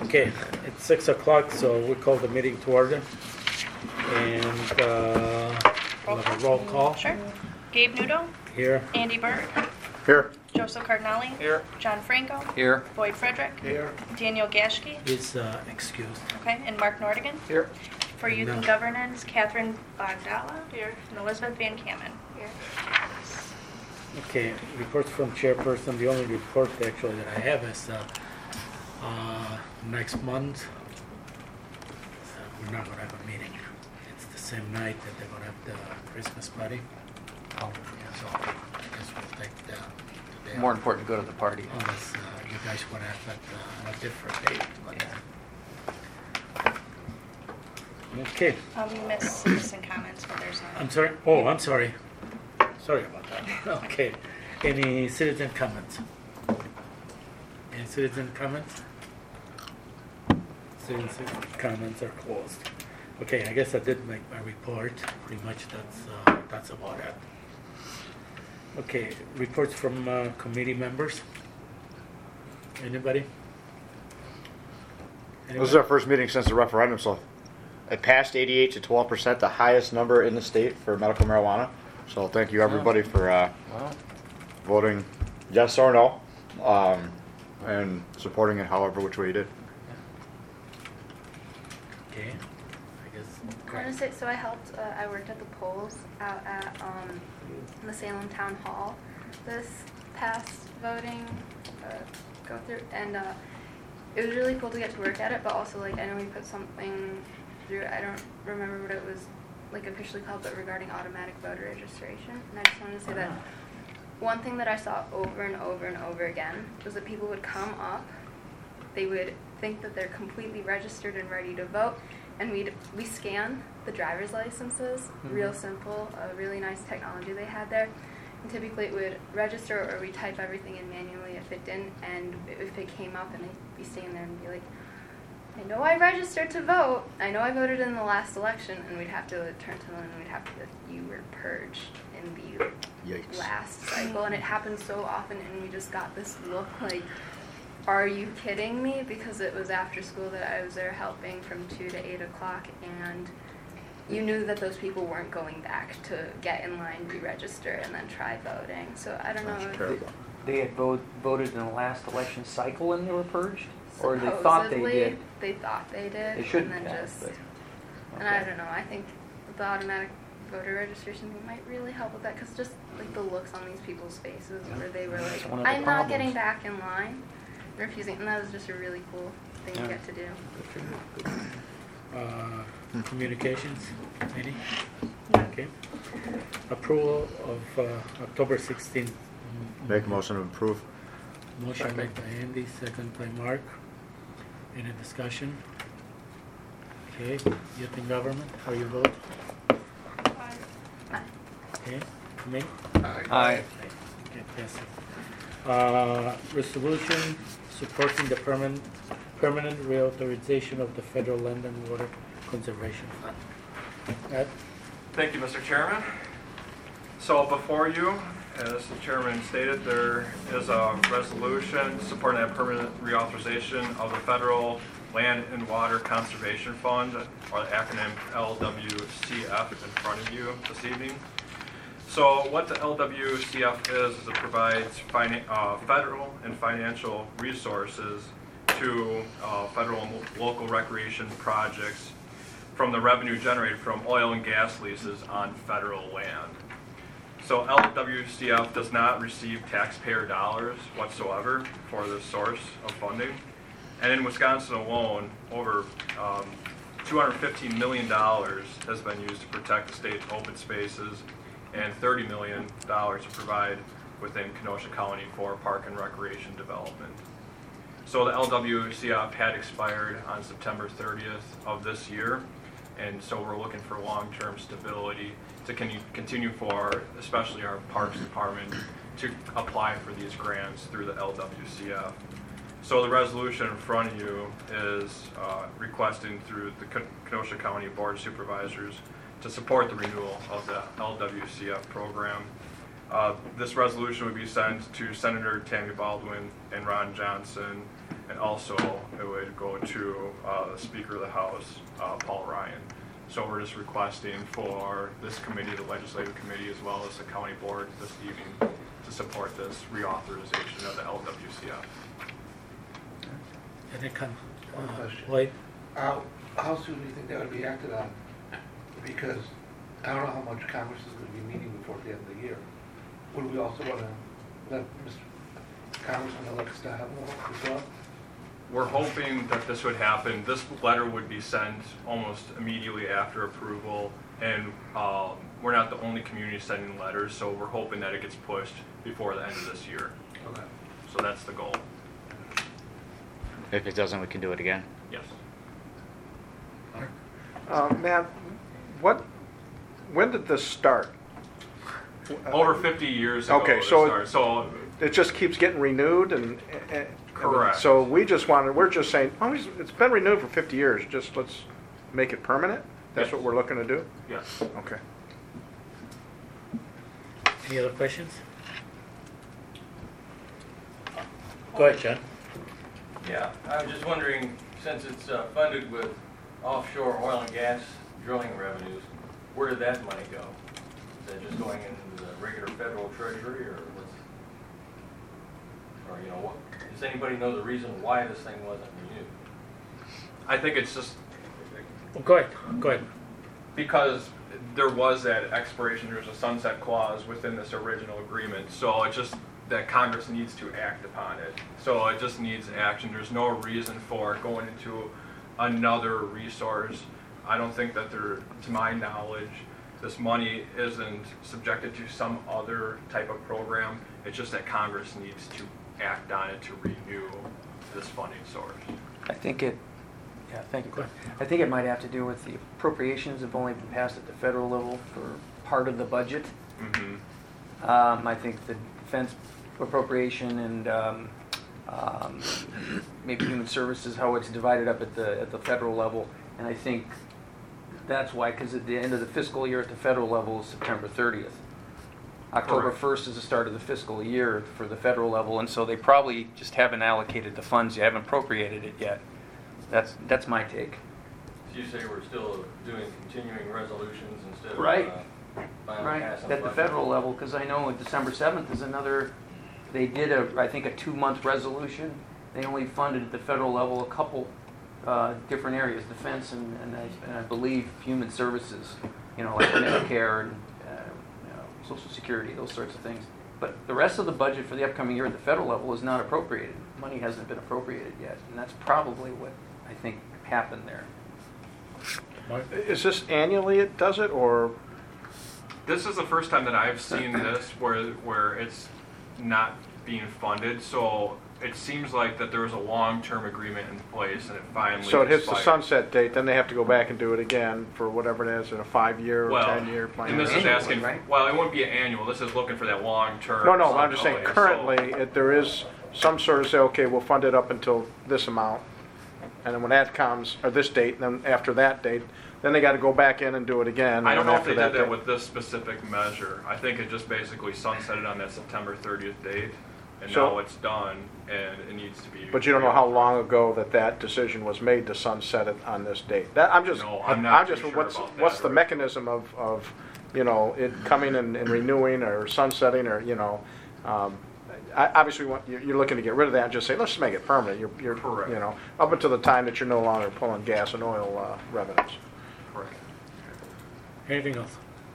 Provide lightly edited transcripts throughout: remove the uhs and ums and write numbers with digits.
Okay, it's 6 o'clock, so we call the meeting to order. And we'll have a roll call. Sure. Gabe Nudo. Here. Andy Berg. Here. Joseph Cardinale. Here. John Franco. Here. Boyd Frederick. Here. Daniel Gashke. Is excused. Okay, and Mark Nordigan. Here. For Youth and No. Governance, Catherine Bogdala. Here. And Elizabeth Van Kamen. Here. Okay, reports from chairperson. The only report actually that I have is next month we're not going to have a meeting. It's the same night that they're going to have the Christmas party. Oh, yeah, so I guess we'll take the day More off. important to go to the party. Unless you guys want to have it on a different date. But, okay. You missed citizen comments, but there's no. I'm sorry. Oh, I'm sorry. Sorry about that. Okay. Any citizen comments? Any citizen comments? Citizen comments are closed. Okay, I guess I did make my report. Pretty much that's about it. Okay, reports from committee members. Anybody? This is our first meeting since the referendum, so it passed 88 to 12%, the highest number in the state for medical marijuana. So thank you everybody for voting yes or no, and supporting it however which way you did. Okay. I guess. I want to say, so I helped, I worked at the polls out at the Salem Town Hall this past voting go through, and it was really cool to get to work at it, but also, like, I know we put something through, I don't remember what it was, like, officially called, but regarding automatic voter registration, and I just wanted to say that one thing that I saw over and over and over again was that people would come up, they would think that they're completely registered and ready to vote, and we scan the driver's licenses, real simple, really nice technology they had there, and typically it would register or we type everything in manually if it didn't, and if it came up and they'd be standing there and be like, I know I registered to vote, I know I voted in the last election, and we'd have to turn to them and we'd have to be like, you were purged in the Yikes. last cycle, and it happened so often, and we just got this look like, are you kidding me? Because it was after school that I was there helping from 2 to 8 o'clock, and you knew that those people weren't going back to get in line, re-register, and then try voting. So I don't know. That's terrible. They had voted in the last election cycle and they were purged? Or they thought they did? They thought they did. They shouldn't and then have, just, but, and I don't know, I think the automatic voter registration thing might really help with that, because just like the looks on these people's faces where they were That's like, one of the I'm not problems. getting back in line, refusing, and that was just a really cool thing to get to do. Communications, any? Okay. Approval of October 16th. Make a motion to approve. Motion made by Andy, second by Mark. Any discussion? Okay, youth and government, how you vote? Okay, me? Aye. Okay, passes. Resolution supporting the permanent reauthorization of the federal land and water conservation fund. Ed? Thank you, Mr. Chairman. So before you, as the chairman stated, there is a resolution supporting that permanent reauthorization of the Federal Land and Water Conservation Fund, or the acronym LWCF, in front of you this evening. So what the LWCF is it provides federal and financial resources to federal and local recreation projects from the revenue generated from oil and gas leases on federal land. So LWCF does not receive taxpayer dollars whatsoever for this source of funding. And in Wisconsin alone, over $215 million has been used to protect the state's open spaces and $30 million to provide within Kenosha County for park and recreation development. So the LWCF had expired on September 30th of this year, and so we're looking for long-term stability to continue for, especially our Parks Department, to apply for these grants through the LWCF. So the resolution in front of you is requesting through the Kenosha County Board of Supervisors to support the renewal of the LWCF program. This resolution would be sent to Senator Tammy Baldwin and Ron Johnson and also it would go to the Speaker of the House, Paul Ryan. So we're just requesting for this committee, the Legislative Committee, as well as the County Board this evening to support this reauthorization of the LWCF. Any comment? One question. Lloyd? How soon do you think that would be acted on? Because I don't know how much Congress is going to be meeting before the end of the year. Would we also want to let Congressman Alex to have more as well? We're hoping that this would happen. This letter would be sent almost immediately after approval, and we're not the only community sending letters, so we're hoping that it gets pushed before the end of this year. Okay. So that's the goal. If it doesn't, we can do it again. Yes. Matt, when did this start? Over 50 years ago. Okay, this so started. So it just keeps getting renewed, and Correct. So we're just saying, oh, it's been renewed for 50 years. Just let's make it permanent. That's Yes. what we're looking to do. yes. Okay. Any other questions? Go ahead, John. Yeah, I was just wondering, since it's funded with offshore oil and gas drilling revenues, where did that money go? Is that just going into the regular federal treasury, or what's, or, you know, what, does anybody know the reason why this thing wasn't renewed? I think it's just Go ahead. because there was that expiration, there's a sunset clause within this original agreement, so it's just that Congress needs to act upon it. So it just needs action. There's no reason for going into another resource. I don't think that there, to my knowledge, this money isn't subjected to some other type of program. It's just that Congress needs to act on it to renew this funding source. I think it, yeah, thank you. I think it might have to do with the appropriations have only been passed at the federal level for part of the budget. Mm-hmm. I think the defense appropriation and maybe human services, how it's divided up at the federal level, and I think that's why, because at the end of the fiscal year at the federal level is September 30th. October Correct. 1st is the start of the fiscal year for the federal level, and so they probably just haven't allocated the funds, you haven't appropriated it yet. That's my take. So you say we're still doing continuing resolutions instead of Right. finally Right, passing at the budget? federal level, because I know December 7th is another, they did I think a 2-month resolution. They only funded at the federal level a couple different areas, defense and I believe human services, like Medicare and Social Security, those sorts of things. But the rest of the budget for the upcoming year at the federal level is not appropriated. Money hasn't been appropriated yet, and that's probably what I think happened there. Mark? Is this annually it does it, or? This is the first time that I've seen this where it's not being funded. So it seems like that there was a long-term agreement in place, and it finally So it hits the expired. sunset date, then they have to go back and do it again for whatever it is, in a 5-year or Well, 10-year plan. and this is Annually, asking, right? well, it wouldn't be annual. This is looking for that long-term. No, I'm just saying Okay, so- currently, there is some sort of say, okay, we'll fund it up until this amount. And then when that comes, or this date, then after that date, then they got to go back in and do it again. I don't and know if after they did that date- with this specific measure. I think it just basically sunsetted on that September 30th date, and So- now it's done, and it needs to be. But you don't know how long ago that decision was made to sunset it on this date. That, I'm just, No, I'm not just, too sure what's about what's that, the Rick. mechanism of it coming and renewing or sunsetting or, obviously you're looking to get rid of that and just say, let's just make it permanent. You're Correct. up until the time that you're no longer pulling gas and oil revenues. Correct. Anything else?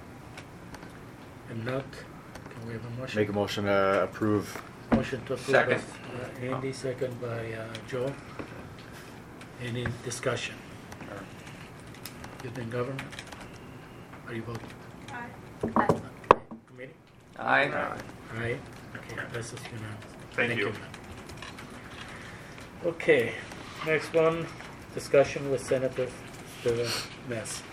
If not, can we have a motion? Make a motion to approve. Motion to approve. Second. by, Andy, second by Joe. Any discussion? Youth and government? How do you vote? Aye. Committee? Aye. Aye. Okay, passes unanimously. Thank you. Okay, next one, discussion with Senator Stephen Ness.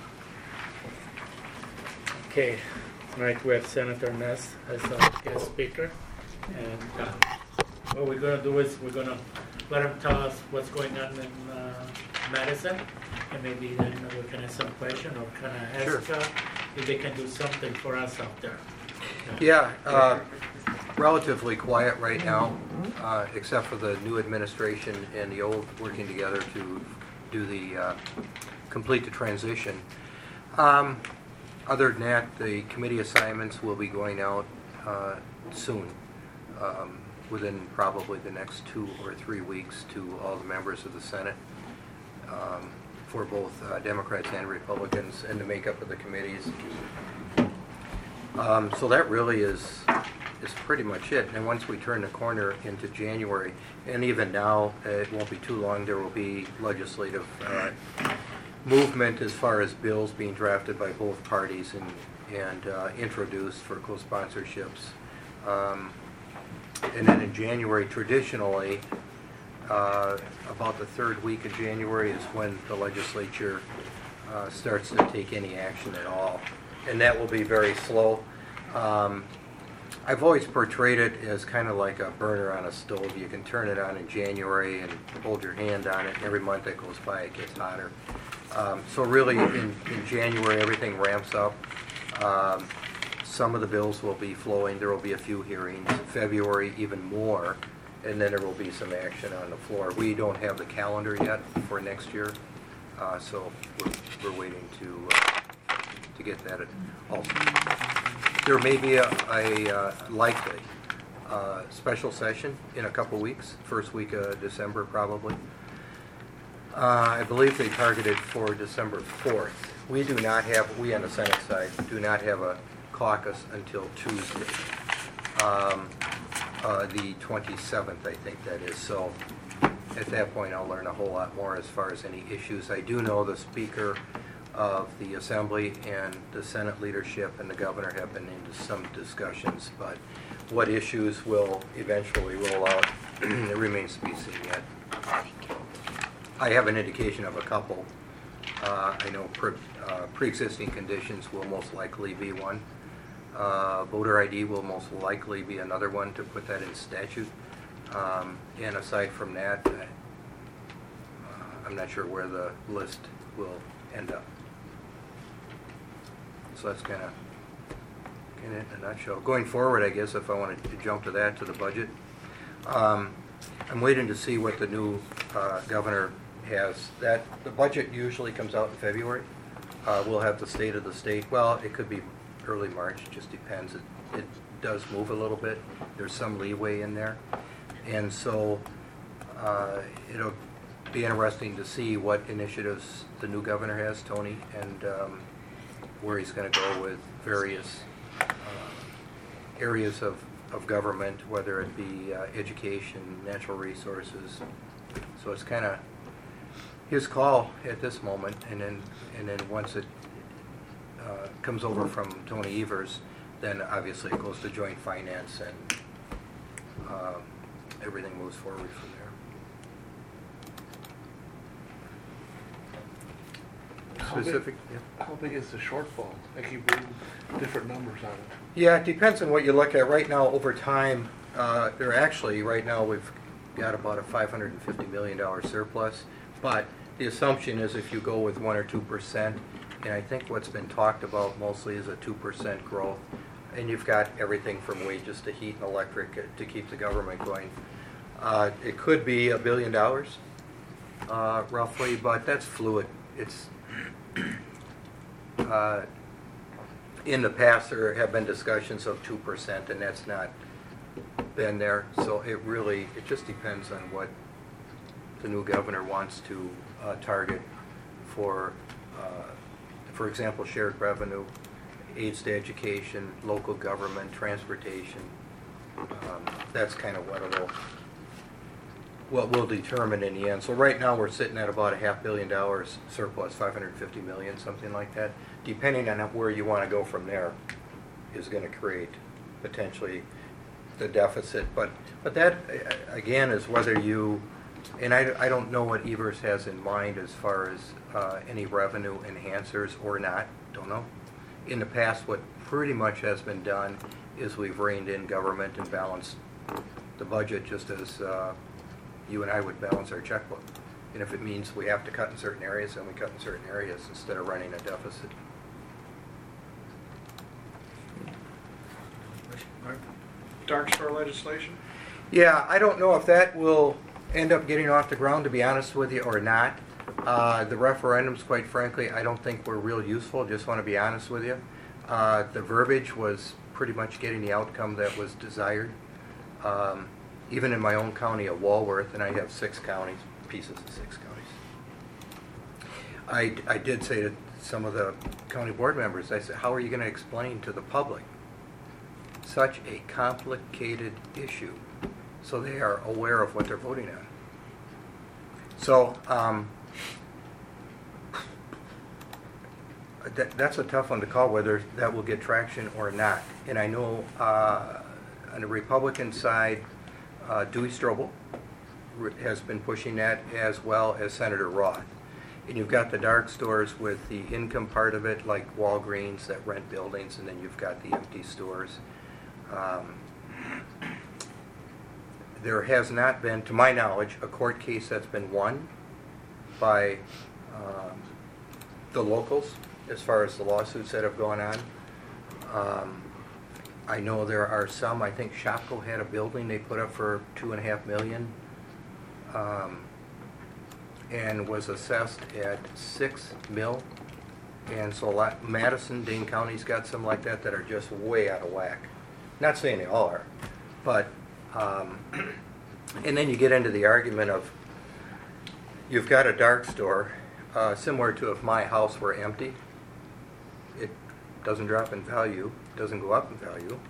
Okay, tonight we have Senator Ness as our guest speaker. And what we're going to do is we're going to let him tell us what's going on in Madison. And maybe then we can ask some question or kind of ask if they can do something for us out there. Yeah, relatively quiet right now, except for the new administration and the old working together to do the, complete the transition. Other than that, the committee assignments will be going out soon, within probably the next 2 or 3 weeks to all the members of the Senate, for both Democrats and Republicans, and the makeup of the committees. So that really is pretty much it. And once we turn the corner into January, and even now, it won't be too long, there will be legislative movement as far as bills being drafted by both parties and introduced for co-sponsorships. And then in January, traditionally, about the third week of January is when the legislature starts to take any action at all. And that will be very slow. I've always portrayed it as kind of like a burner on a stove. You can turn it on in January and hold your hand on it. Every month that goes by, it gets hotter. So really, in January, everything ramps up. Some of the bills will be flowing. There will be a few hearings. February, even more. And then there will be some action on the floor. We don't have the calendar yet for next year, so we're waiting to get that also. There may be a likely special session in a couple weeks, first week of December probably. I believe they targeted for December 4th. We on the Senate side, do not have a caucus until Tuesday, the 27th, I think that is. So at that point, I'll learn a whole lot more as far as any issues. I do know the Speaker of the Assembly and the Senate leadership and the governor have been into some discussions, but what issues will eventually roll out, it remains to be seen yet. I have an indication of a couple. I know pre-existing conditions will most likely be one. Voter ID will most likely be another one to put that in statute. And aside from that, I'm not sure where the list will end up. So that's kind of in a nutshell. Going forward, I guess if I wanted to jump to that, to the budget, I'm waiting to see what the new governor has. That the budget usually comes out in February. We'll have the state of the state. Well, it could be early March. It just depends. It does move a little bit. There's some leeway in there, and so it'll be interesting to see what initiatives the new governor has, Tony, and where he's going to go with various areas of government, whether it be education, natural resources. So it's kind of his call at this moment, and then once it comes over from Tony Evers, then obviously it goes to joint finance, and everything moves forward from there. Specific, yeah. How big is the shortfall? I keep reading different numbers on it. Yeah, it depends on what you look at. Right now, over time, right now we've got about a $550 million surplus, but the assumption is if you go with 1 or 2%, and I think what's been talked about mostly is a 2% growth, and you've got everything from wages to heat and electric to keep the government going. It could be $1 billion, roughly, but that's fluid. It's in the past there have been discussions of 2%, and that's not been there. So it just depends on what the new governor wants to target for example, shared revenue, aids to education, local government, transportation. That's kind of what we'll determine in the end. So right now we're sitting at about a $500 million surplus, $550 million, something like that. Depending on where you want to go from there is going to create potentially the deficit. But that, again, is whether you, and I don't know what Evers has in mind as far as any revenue enhancers or not, don't know. In the past, what pretty much has been done is we've reined in government and balanced the budget just as you and I would balance our checkbook. And if it means we have to cut in certain areas, then we cut in certain areas instead of running a deficit. dark store legislation? Yeah, I don't know if that will end up getting off the ground, to be honest with you, or not. The referendums, quite frankly, I don't think were real useful, just want to be honest with you. The verbiage was pretty much getting the outcome that was desired. Even in my own county of Walworth, and I have 6 counties, pieces of 6 counties. I did say to some of the county board members, I said, how are you going to explain to the public such a complicated issue so they are aware of what they're voting on? So that's a tough one to call, whether that will get traction or not. And I know on the Republican side, Dewey Strobel has been pushing that, as well as Senator Roth. And you've got the dark stores with the income part of it, like Walgreens that rent buildings, and then you've got the empty stores. There has not been, to my knowledge, a court case that's been won by the locals as far as the lawsuits that have gone on. I know there are some. I think Shopko had a building they put up for $2.5 million, and was assessed at $6 million. And so Madison, Dane County's got some like that that are just way out of whack. Not saying they all are, but and then you get into the argument of, you've got a dark store, similar to if my house were empty. It doesn't drop in value, doesn't go up in value.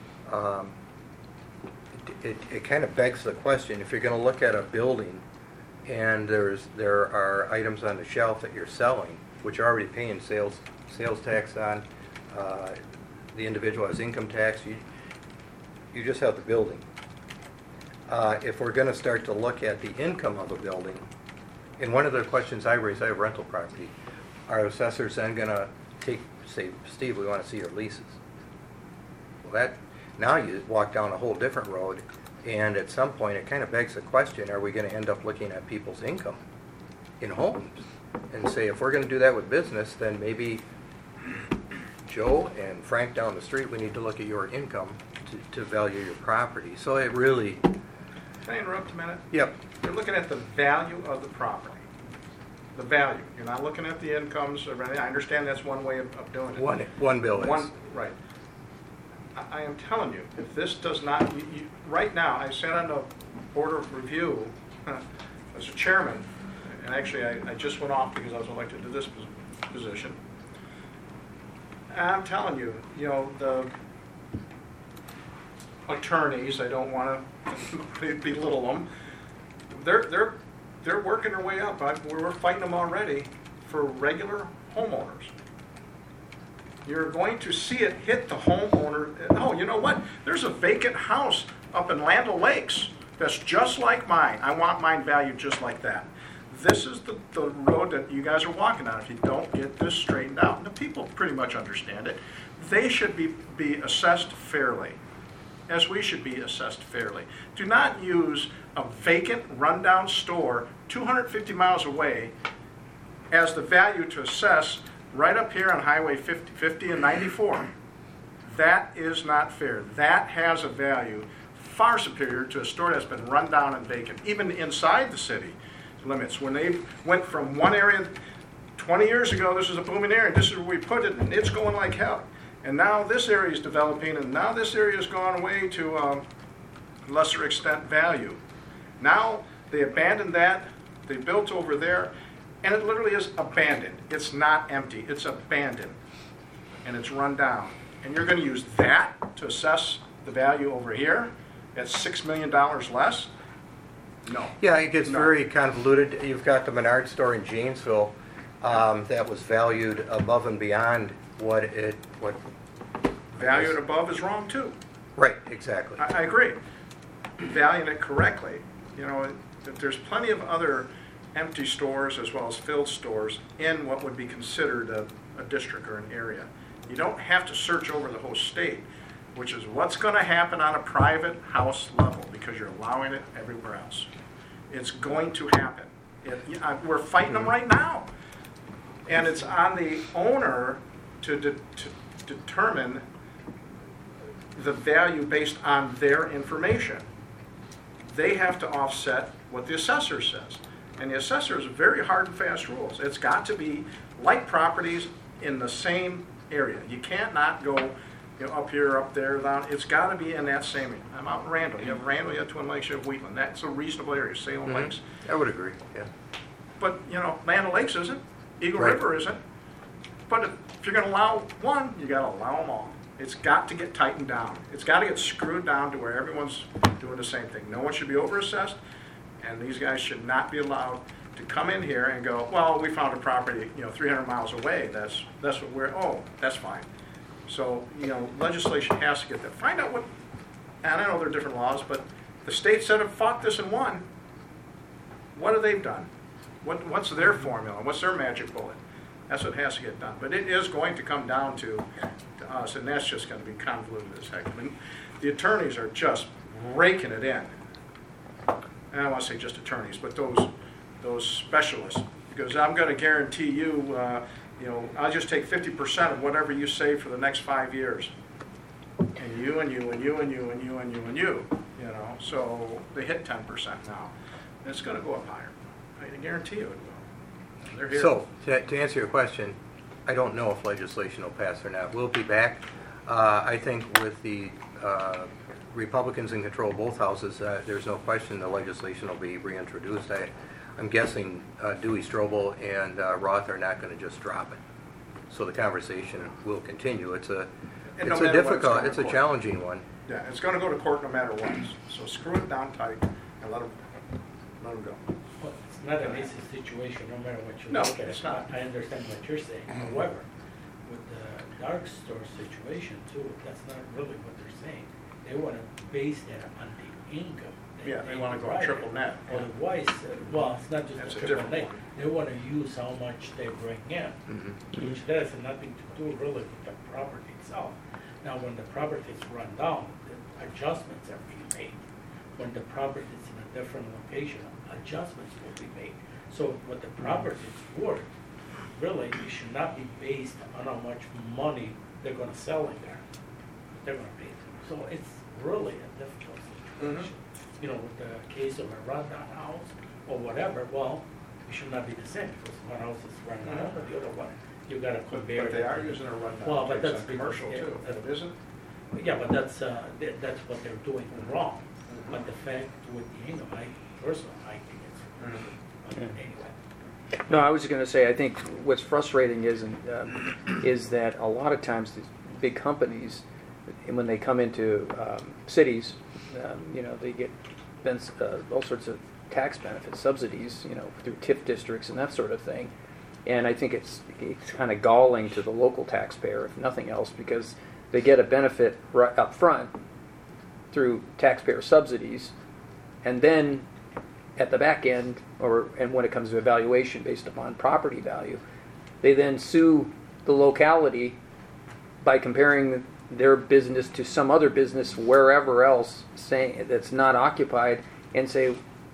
It kind of begs the question, if you're going to look at a building and there are items on the shelf that you're selling, which you're already paying sales tax on, the individual has income tax, you just have the building. If we're going to start to look at the income of a building, and one of the questions I raise, I have rental property, are assessors then going to say, Steve, we want to see your leases? Well, now you walk down a whole different road, and at some point it kind of begs the question, are we going to end up looking at people's income in homes? And say, if we're going to do that with business, then maybe Joe and Frank down the street, we need to look at your income to value your property. So it really... Can I interrupt a minute? Yep. You're looking at the value of the property. The value. You're not looking at the incomes or anything. I understand that's one way of doing it. One bill is. Right. I am telling you, if this does not... right now, I sat on the Board of Review as a chairman, and actually I just went off because I was elected to this position. And I'm telling you, the attorneys, I don't want to belittle them, they're working their way up. We're fighting them already for regular homeowners. You're going to see it hit the homeowner. Oh, you know what? There's a vacant house up in Land O'Lakes that's just like mine. I want mine valued just like that. This is the road that you guys are walking on if you don't get this straightened out. And the people pretty much understand it. They should be assessed fairly, as we should be assessed fairly. Do not use a vacant, rundown store 250 miles away as the value to assess right up here on Highway 50 and 94. That is not fair. That has a value far superior to a store that's been run down and vacant, even inside the city limits. When they went from one area 20 years ago, this was a booming area, this is where we put it, and it's going like hell. And now this area is developing, and now this area has gone away to lesser extent value. Now they abandoned that, they built over there, and it literally is abandoned. It's not empty, it's abandoned, and it's run down. And you're going to use that to assess the value over here at $6 million less? No. Yeah, it gets very convoluted. You've got the Menard store in Janesville that was valued above and beyond what valued above is wrong too. Right, exactly. I agree. Valuing it correctly. There's plenty of other empty stores as well as filled stores in what would be considered a district or an area. You don't have to search over the whole state, which is what's going to happen on a private house level because you're allowing it everywhere else. It's going to happen. We're fighting them right now. And it's on the owner to determine the value based on their information. They have to offset what the assessor says. And the assessor has very hard and fast rules. It's got to be like properties in the same area. You can't not go, you know, up here, up there, down. It's got to be in that same area. I'm out in Randall. You have Randall, you have Twin Lakes, you have Wheatland. That's a reasonable area. Salem Lakes. I would agree, yeah. But, you know, Land O'Lakes isn't. Eagle Right. River isn't. But if you're going to allow one, you got to allow them all. It's got to get tightened down. It's got to get screwed down to where everyone's doing the same thing. No one should be overassessed, and these guys should not be allowed to come in here and go, well, we found a property, you know, 300 miles away. That's what we're, oh, that's fine. So, you know, legislation has to get that. Find out what, and I know there are different laws, but the states that have fought this and won, what have they done? What's their formula? What's their magic bullet? That's what has to get done. But it is going to come down to us, and that's just going to be convoluted as heck. I mean, the attorneys are just raking it in. And I don't want to say just attorneys, but those specialists. Because I'm going to guarantee you, you know, I'll just take 50% of whatever you save for the next 5 years. And you, and you, and you, and you, and you, and you, and you, you know. So they hit 10% now. And it's going to go up higher. I guarantee you it will. They're here. So, to answer your question, I don't know if legislation will pass or not. We'll be back. I think with the Republicans in control of both houses, there's no question the legislation will be reintroduced. I'm guessing Dewey Strobel and Roth are not going to just drop it. So the conversation will continue. It's a difficult, it's a challenging one. Yeah, it's going to go to court no matter what. So screw it down tight and let them go. Well, it's not an easy situation, no matter what you No, look at. it's not. I understand what you're saying. However, with the dark store situation too, that's not really what they're saying. They want to base that on the income. Yeah, they want to go provide. triple net. Yeah. Otherwise, well, it's not just That's a a triple different net. one. They want to use how much they bring in, which has nothing to do really with the property itself. Now, when the property is run down, the adjustments are being made. When the property is in a different location, adjustments will be made. So what the property is worth, really, it should not be based on how much money they're gonna sell in there. They're gonna pay. So it's really a difficult situation. You know, with the case of a rundown house or whatever, well, it should not be the same, because one house is run down, but the other one, you gotta compare. But they it are to- using a rundown. Well, but case that's on commercial because- too, yeah, isn't? Yeah, but that's what they're doing wrong. But the fact with the income, I think it's, but anyway. No, I was going to say, I think what's frustrating is that a lot of times these big companies, when they come into cities, you know, they get all sorts of tax benefits, subsidies, you know, through TIF districts and that sort of thing. And I think it's kind of galling to the local taxpayer, if nothing else, because they get a benefit right up front through taxpayer subsidies, and then at the back end, and when it comes to evaluation based upon property value, they then sue the locality by comparing their business to some other business wherever else, saying that's not occupied, and say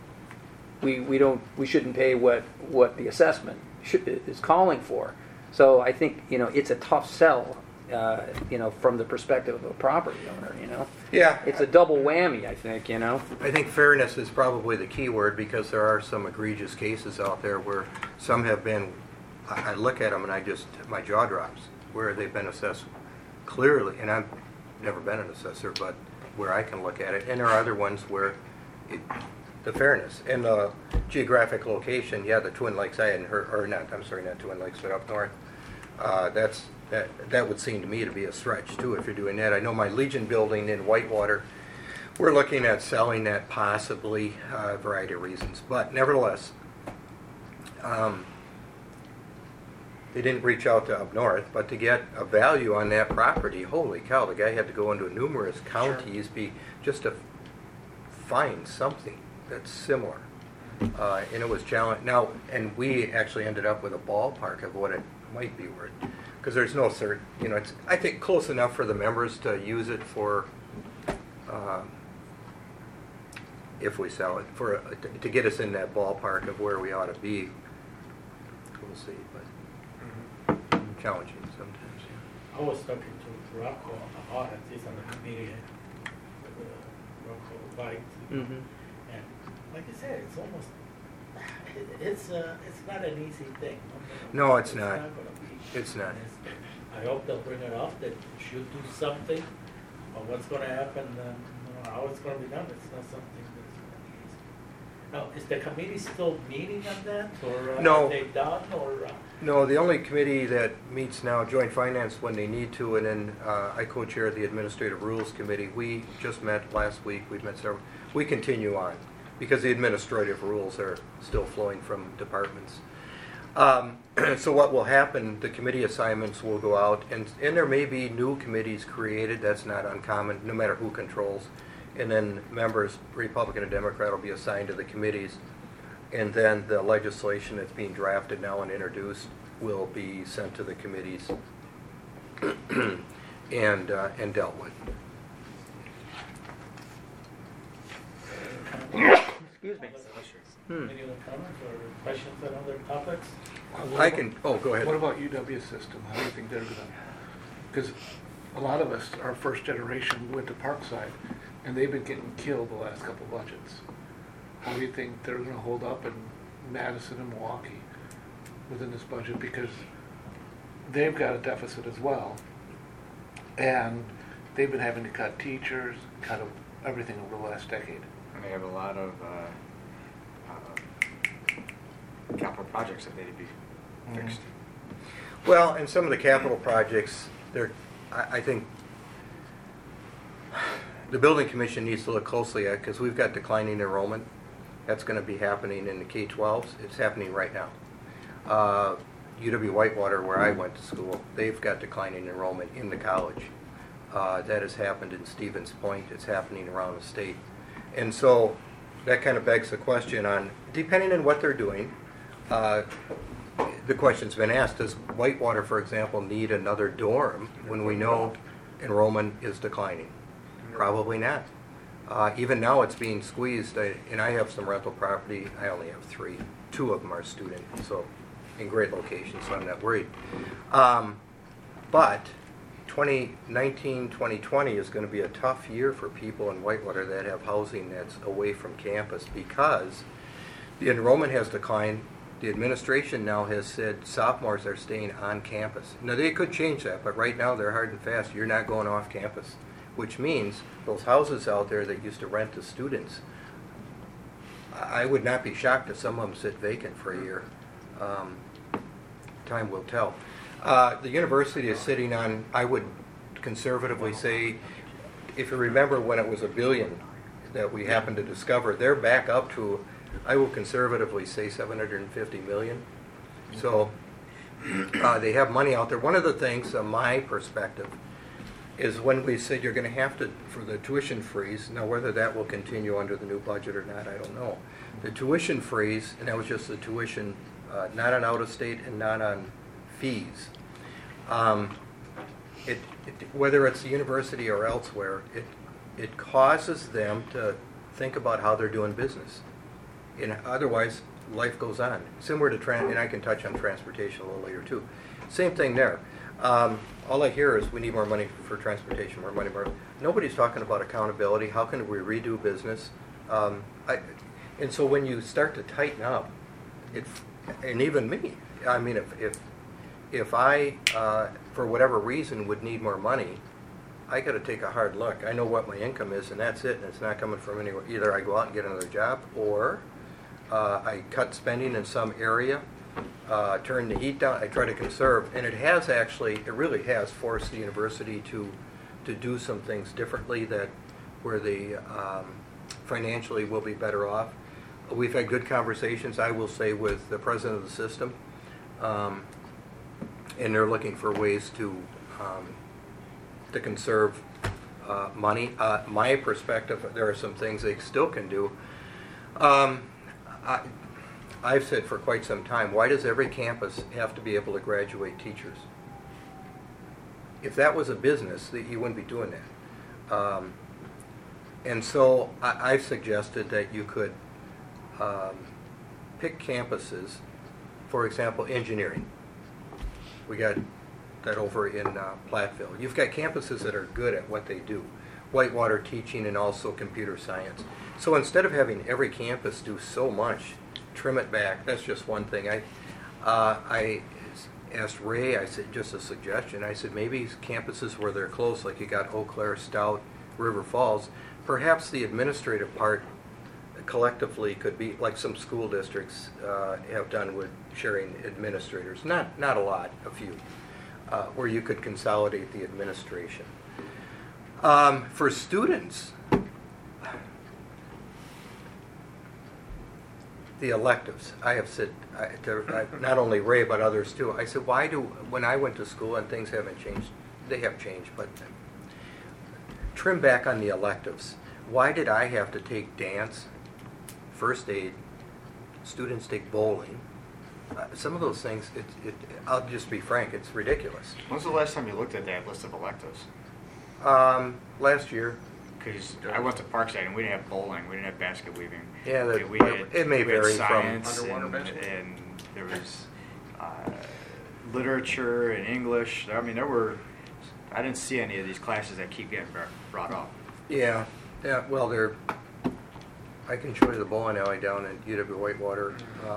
we shouldn't pay what the assessment is calling for. So I think, you know, it's a tough sell, you know, from the perspective of a property owner. You know, Yeah. it's a double whammy. I think, you know. I think fairness is probably the key word, because there are some egregious cases out there where some have been, I look at them and my jaw drops, where they've been assessed clearly, and I've never been an assessor, but where I can look at it, and there are other ones where the fairness and the geographic location, yeah, the Twin Lakes, I hadn't heard, or not, I'm sorry, not Twin Lakes, but up north, that would seem to me to be a stretch too if you're doing that. I know my Legion building in Whitewater, we're looking at selling that possibly, a variety of reasons, but nevertheless, they didn't reach out to up north, but to get a value on that property, holy cow, the guy had to go into numerous counties just to find something that's similar. And it was challenging. Now, and we actually ended up with a ballpark of what it might be worth, because there's no cert. You know, it's, I think, close enough for the members to use it for, if we sell it, for to get us in that ballpark of where we ought to be. We'll see, but challenging sometimes. Yeah. I was talking to Rocco about it, he's on the committee, Rocco White. Mm-hmm. And like I said, it's almost, it's not an easy thing. No, it's not. Gonna be. It's not. I hope they'll bring it off, that should do something, but what's gonna happen, how it's gonna be done, it's not something that's gonna be easy. Now, is the committee still meeting on that, or No. are they done, or? No, the only committee that meets now, Joint Finance, when they need to, and then I co-chair the Administrative Rules Committee. We just met last week, we've met several, we continue on, because the administrative rules are still flowing from departments. So what will happen, the committee assignments will go out, and there may be new committees created, that's not uncommon, no matter who controls. And then members, Republican and Democrat, will be assigned to the committees. And then the legislation that's being drafted now and introduced will be sent to the committees and dealt with. Excuse me. Any other comments or questions on other topics? I can, oh, go ahead. What about UW system? How do you think they're gonna, because a lot of us, our first generation, went to Parkside, and they've been getting killed the last couple budgets. How do you think they're gonna hold up in Madison and Milwaukee within this budget? Because they've got a deficit as well. And they've been having to cut teachers, cut everything over the last decade. And they have a lot of capital projects that need to be fixed. Well, and some of the capital projects, I think the building commission needs to look closely at, because we've got declining enrollment. That's going to be happening in the K-12s. It's happening right now. UW Whitewater, where I went to school, they've got declining enrollment in the college. That has happened in Stevens Point. It's happening around the state. And so that kind of begs the question on, depending on what they're doing, the question's been asked, does Whitewater, for example, need another dorm when we know enrollment is declining? Probably not. Even now it's being squeezed, and I have some rental property. I only have 3. 2 of them are student, so in great locations, so I'm not worried. But 2019, 2020 is going to be a tough year for people in Whitewater that have housing that's away from campus, because the enrollment has declined. The administration now has said sophomores are staying on campus. Now, they could change that, but right now they're hard and fast. You're not going off campus, which means those houses out there that used to rent to students, I would not be shocked if some of them sit vacant for a year. Time will tell. The university is sitting on, I would conservatively say, if you remember when it was $1 billion that we happened to discover, they're back up to, I will conservatively say, $750 million. So they have money out there. One of the things, my perspective, is when we said you're going to have to, for the tuition freeze, now whether that will continue under the new budget or not, I don't know. The tuition freeze, and that was just the tuition, not on out-of-state and not on fees. Whether it's the university or elsewhere, it causes them to think about how they're doing business. And otherwise, life goes on. Similar to and I can touch on transportation a little later too. Same thing there. All I hear is we need more money for transportation, more money, more. Nobody's talking about accountability. How can we redo business? And so when you start to tighten up, and even me, I mean, if I, for whatever reason, would need more money, I got to take a hard look. I know what my income is, and that's it, and it's not coming from anywhere. Either I go out and get another job, or I cut spending in some area, turn the heat down. I try to conserve, and it really has forced the university to do some things differently where they financially will be better off. We've had good conversations, I will say, with the president of the system, and they're looking for ways to conserve money. My perspective, there are some things they still can do. I've said for quite some time, why does every campus have to be able to graduate teachers? If that was a business, you wouldn't be doing that. And so I've suggested that you could pick campuses, for example, engineering. We got that over in Platteville. You've got campuses that are good at what they do, whitewater teaching and also computer science. So instead of having every campus do so much, trim it back. That's just one thing. I asked Ray, I said, just a suggestion, I said maybe campuses where they're close, like you got Eau Claire, Stout, River Falls, perhaps the administrative part collectively could be like some school districts have done with sharing administrators. Not a lot, a few, where you could consolidate the administration. For students, the electives, I have said, not only Ray but others too, I said, when I went to school and things haven't changed, they have changed, but trim back on the electives. Why did I have to take dance, first aid, students take bowling? Some of those things, I'll just be frank, it's ridiculous. When's the last time you looked at that list of electives? Last year. Because I went to Parkside and we didn't have bowling, we didn't have basket weaving. Yeah, it may we had vary science from underwater basketball. and there was literature and English. I mean, I didn't see any of these classes that keep getting brought up. Yeah. Well, I can show you the bowling alley down in UW Whitewater.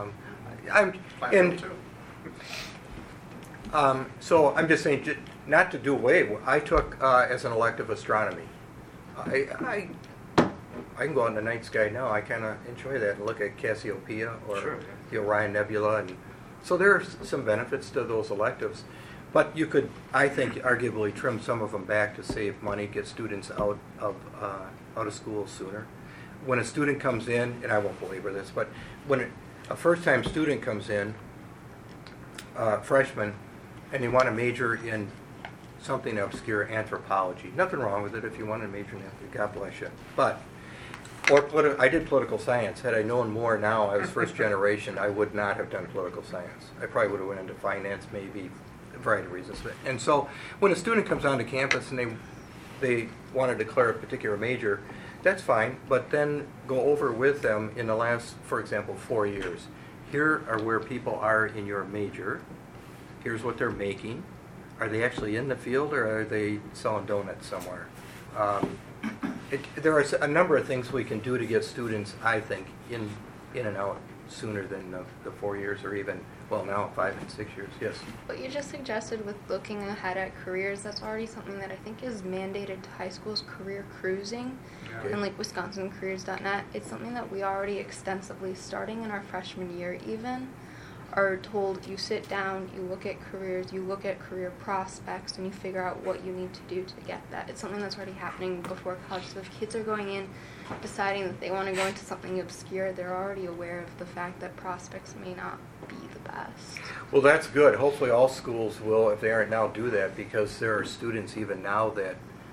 So I'm just saying, not to do away. I took as an elective astronomy. I can go out in the night sky now. I kind of enjoy that and look at Cassiopeia or Sure. the Orion Nebula, and so there are some benefits to those electives. But you could, I think, arguably trim some of them back to save money, get students out of school sooner. When a student comes in, and I won't belabor this, but when a first-time student comes in, freshman, and they want to major in something obscure, anthropology. Nothing wrong with it if you want to major in anthropology. God bless you. But I did political science. Had I known more now, I was first generation, I would not have done political science. I probably would have went into finance, maybe, a variety of reasons. And so when a student comes onto campus and they want to declare a particular major, that's fine, but then go over with them in the last, for example, 4 years. Here are where people are in your major. Here's what they're making. Are they actually in the field or are they selling donuts somewhere? There are a number of things we can do to get students, I think, in and out sooner than the 4 years or even, well, now 5 and 6 years. Yes? What you just suggested with looking ahead at careers, that's already something that I think is mandated to high schools, career cruising, and like WisconsinCareers.net. It's something that we already extensively, starting in our freshman year even, are told you sit down, you look at careers, you look at career prospects, and you figure out what you need to do to get that. It's something that's already happening before college. So if kids are going in deciding that they want to go into something obscure, they're already aware of the fact that prospects may not be the best. Well, that's good. Hopefully all schools will, if they aren't now, do that, because there are students even now that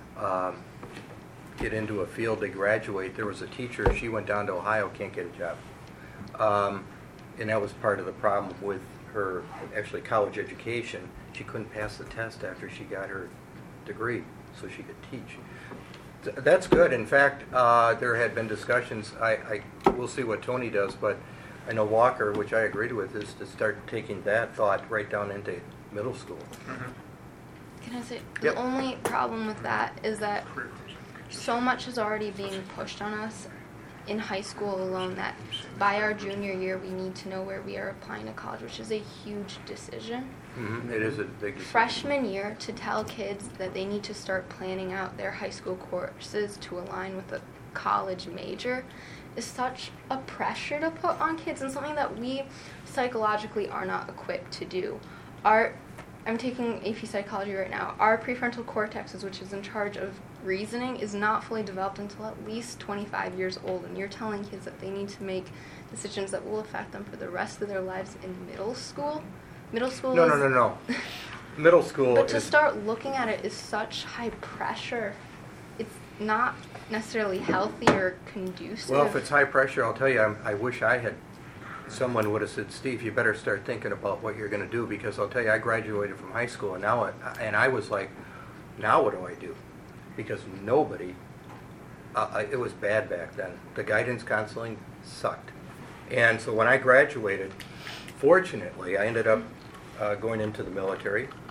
get into a field, they graduate. There was a teacher, she went down to Ohio, can't get a job. And that was part of the problem with her, actually, college education. She couldn't pass the test after she got her degree, so she could teach. That's good. In fact, there had been discussions. We'll see what Tony does, but I know Walker, which I agreed with, is to start taking that thought right down into middle school. Mm-hmm. Can I say, Yep. The only problem with that is that so much is already being pushed on us in high school alone that by our junior year we need to know where we are applying to college, which is a huge decision. Mm-hmm. It is a big decision. Freshman year, to tell kids that they need to start planning out their high school courses to align with a college major is such a pressure to put on kids, and something that we psychologically are not equipped to do. I'm taking AP Psychology right now. Our prefrontal cortexes, which is in charge of reasoning, is not fully developed until at least 25 years old, and you're telling kids that they need to make decisions that will affect them for the rest of their lives in middle school. Middle school is... No. Middle school But to is... start looking at it is such high pressure. It's not necessarily healthy or conducive. Well, if it's high pressure, I'll tell you, I wish someone would have said, Steve, you better start thinking about what you're going to do, because I'll tell you, I graduated from high school, and I was like, now what do I do? Because nobody, it was bad back then. The guidance counseling sucked. And so when I graduated, fortunately, I ended up going into the military.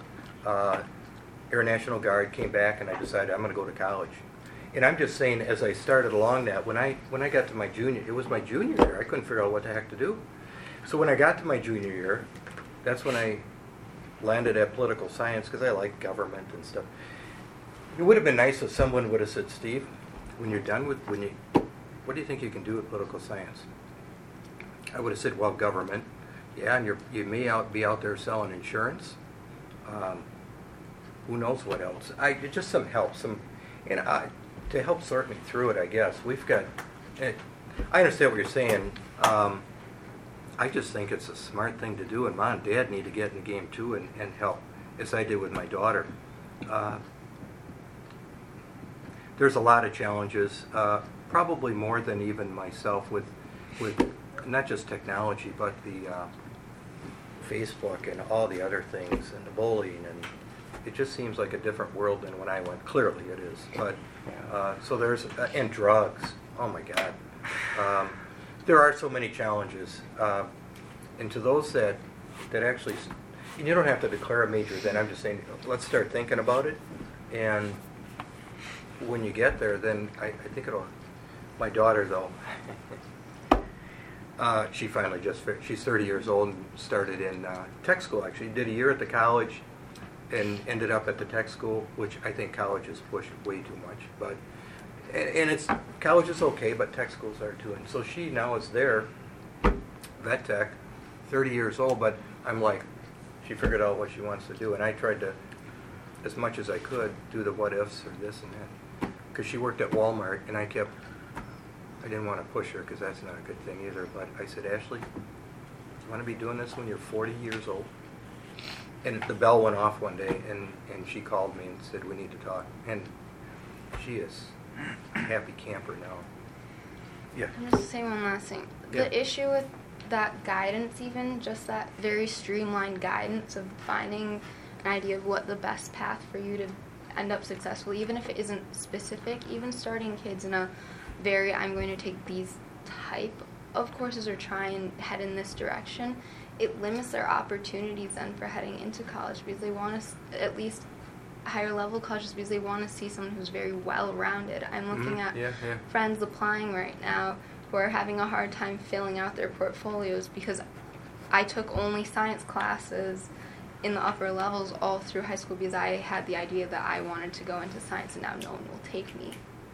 Air National Guard, came back, and I decided I'm going to go to college. And I'm just saying, as I started along that, when I got to my junior, it was my junior year. I couldn't figure out what the heck to do. So when I got to my junior year, that's when I landed at political science because I like government and stuff. It would have been nice if someone would have said, Steve, when you're done with, what do you think you can do with political science? I would have said, well, government. Yeah, and you may be out there selling insurance. Who knows what else? Just some help, to help sort me through it, I guess. We've got, I understand what you're saying. I just think it's a smart thing to do, and Mom and Dad need to get in the game too and help, as I did with my daughter. There's a lot of challenges, probably more than even myself with not just technology, but the Facebook and all the other things, and the bullying, and it just seems like a different world than when I went. Clearly it is, but so there's, and drugs, oh my God. There are so many challenges, and to those that actually, and you don't have to declare a major then, I'm just saying, let's start thinking about it, and when you get there, then I think my daughter though, she finally she's 30 years old and started in tech school actually, did a year at the college and ended up at the tech school, which I think college is pushed way too much, but and college is okay, but tech schools are too. And so she now is there, vet tech, 30 years old, but I'm like, she figured out what she wants to do, and I tried to, as much as I could, do the what ifs or this and that. Because she worked at Walmart, and I didn't want to push her because that's not a good thing either, but I said, Ashley, you want to be doing this when you're 40 years old? And the bell went off one day, and she called me and said, we need to talk. And she is a happy camper now. Yeah. I'm just saying one last thing. Yeah. The issue with that guidance, even just that very streamlined guidance of finding an idea of what the best path for you to end up successful, even if it isn't specific, even starting kids in a very, I'm going to take these type of courses or try and head in this direction, it limits their opportunities then for heading into college because they want to, at least higher level colleges, because they want to see someone who's very well-rounded. I'm looking at friends applying right now who are having a hard time filling out their portfolios because I took only science classes in the upper levels all through high school because I had the idea that I wanted to go into science, and now no one will take me.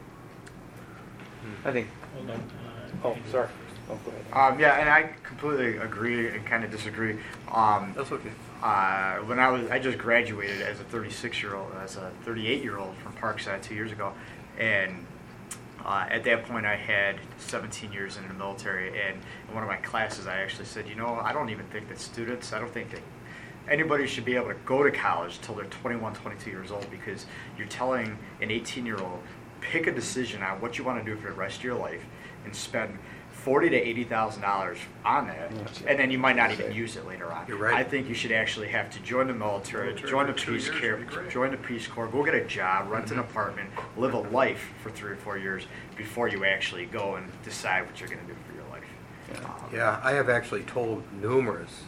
I think. Hold on. Oh, sorry. Oh, go ahead. Yeah, and I completely agree and kind of disagree. That's okay. When I just graduated as a 38-year-old from Parkside 2 years ago, and at that point I had 17 years in the military, and in one of my classes I actually said, I don't even think that I don't think that anybody should be able to go to college till they're 21, 22 years old, because you're telling an 18-year-old, pick a decision on what you want to do for the rest of your life and spend $40,000 to $80,000 on that, and then you might not even use it later on. You're right. I think you should actually have to join the military, join the Peace Corps, go get a job, rent an apartment, live a life for 3 or 4 years before you actually go and decide what you're going to do for your life. Yeah, I have actually told numerous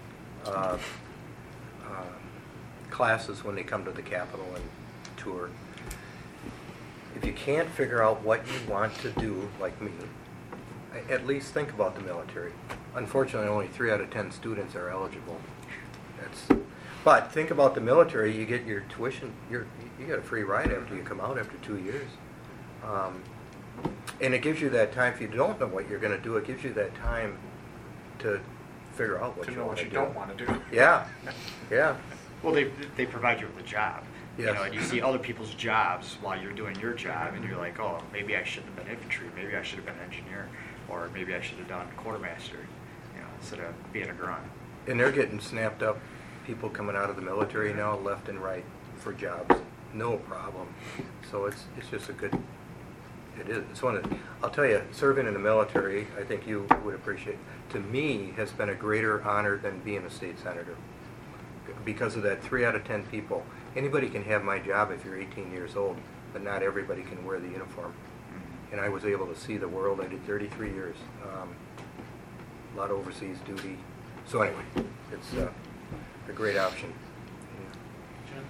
classes when they come to the Capitol and tour, if you can't figure out what you want to do, like me, at least think about the military. Unfortunately, only 3 out of 10 students are eligible. But think about the military. You get your tuition. You get a free ride after you come out after 2 years, and it gives you that time. If you don't know what you're going to do, it gives you that time to figure out what you want to do. don't want to do. Yeah, yeah. Well, they provide you with a job. Yes. And you see other people's jobs while you're doing your job, and you're like, oh, maybe I shouldn't have been infantry, maybe I should have been an engineer, or maybe I should have done quartermaster, instead of being a grunt. And they're getting snapped up, people coming out of the military now, left and right, for jobs, no problem. So it's just a good. It is. It's one of. I'll tell you, serving in the military, I think you would appreciate. To me, has been a greater honor than being a state senator, because of that. 3 out of 10 people. Anybody can have my job if you're 18 years old, but not everybody can wear the uniform. And I was able to see the world. I did 33 years. A lot of overseas duty. So anyway, it's a great option. John,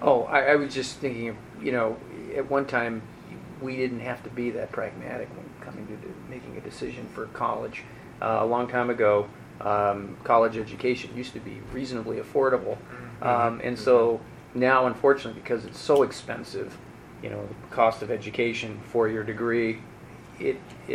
Oh, I was just thinking of, at one time, we didn't have to be that pragmatic when coming to making a decision for college. A long time ago, college education used to be reasonably affordable. And so now, unfortunately, because it's so expensive, the cost of education for your degree, it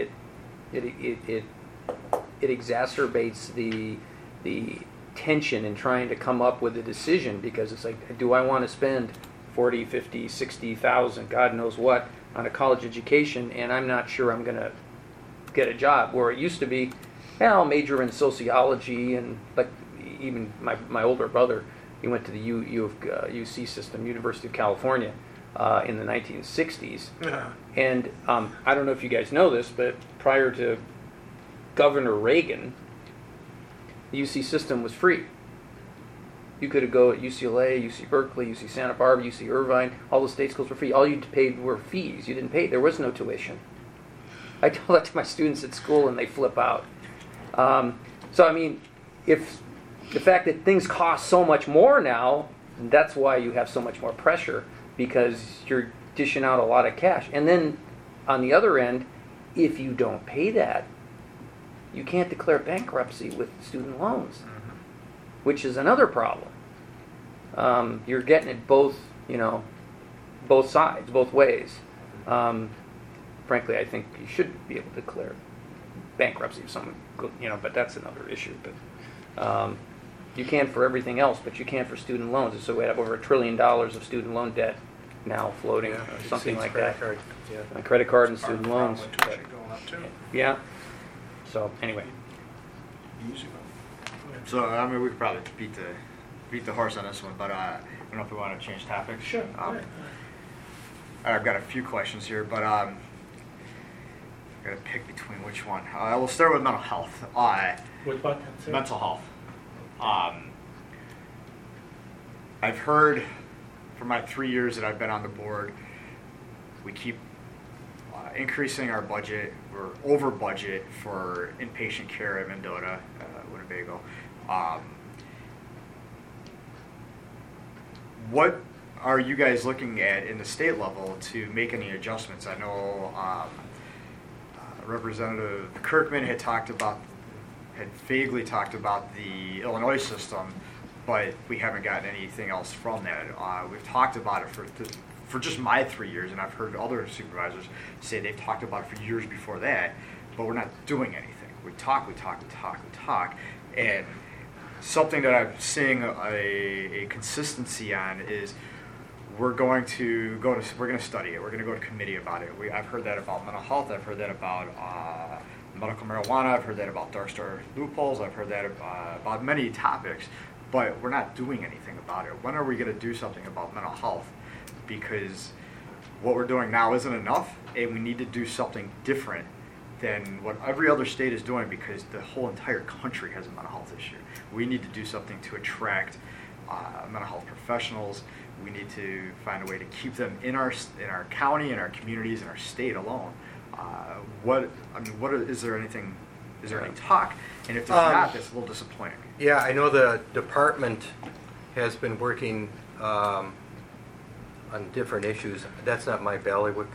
exacerbates the tension in trying to come up with a decision, because it's like, do I want to spend 40, 50, 60,000, God knows what, on a college education, and I'm not sure I'm going to get a job. Where it used to be, I'll major in sociology, and like even my older brother, he went to the UC system, University of California, in the 1960s. Yeah. And I don't know if you guys know this, but prior to Governor Reagan, the UC system was free. You could go at UCLA, UC Berkeley, UC Santa Barbara, UC Irvine. All the state schools were free. All you paid were fees. You didn't pay. There was no tuition. I tell that to my students at school, and they flip out. So I mean, if the fact that things cost so much more now, that's why you have so much more pressure, because you're dishing out a lot of cash. And then on the other end, if you don't pay that, you can't declare bankruptcy with student loans, which is another problem. You're getting it both sides, both ways. Frankly, I think you should be able to declare bankruptcy if someone, but that's another issue. But you can for everything else, but you can't for student loans. So we have over $1 trillion of student loan debt now floating, or something like that. A credit card and student loans. Tuition going up too. Yeah. So anyway. Easy one. So I mean, we could probably beat the horse on this one, but I don't know if we want to change topics. Sure. I've got a few questions here, but I've got to pick between which one. We'll start with mental health. With what? Sir? Mental health. I've heard for my 3 years that I've been on the board, we keep increasing our budget. We're over budget for inpatient care at Mendota, Winnebago. What are you guys looking at in the state level to make any adjustments? I know Representative Kirkman had vaguely talked about the Illinois system, but we haven't gotten anything else from that. We've talked about it for just my 3 years, and I've heard other supervisors say they've talked about it for years before that, but we're not doing anything. We talk, and something that I'm seeing a consistency on is we're going to study it. We're going to go to committee about it. I've heard that about mental health. I've heard that about medical marijuana. I've heard that about dark store loopholes. I've heard that about many topics, but we're not doing anything about it. When are we going to do something about mental health? Because what we're doing now isn't enough, and we need to do something different than what every other state is doing, because the whole entire country has a mental health issue. We need to do something to attract mental health professionals. We need to find a way to keep them in our county, in our communities, in our state alone. Is there any talk? And if there's not, that's a little disappointing. Yeah, I know the department has been working on different issues. That's not my bailiwick.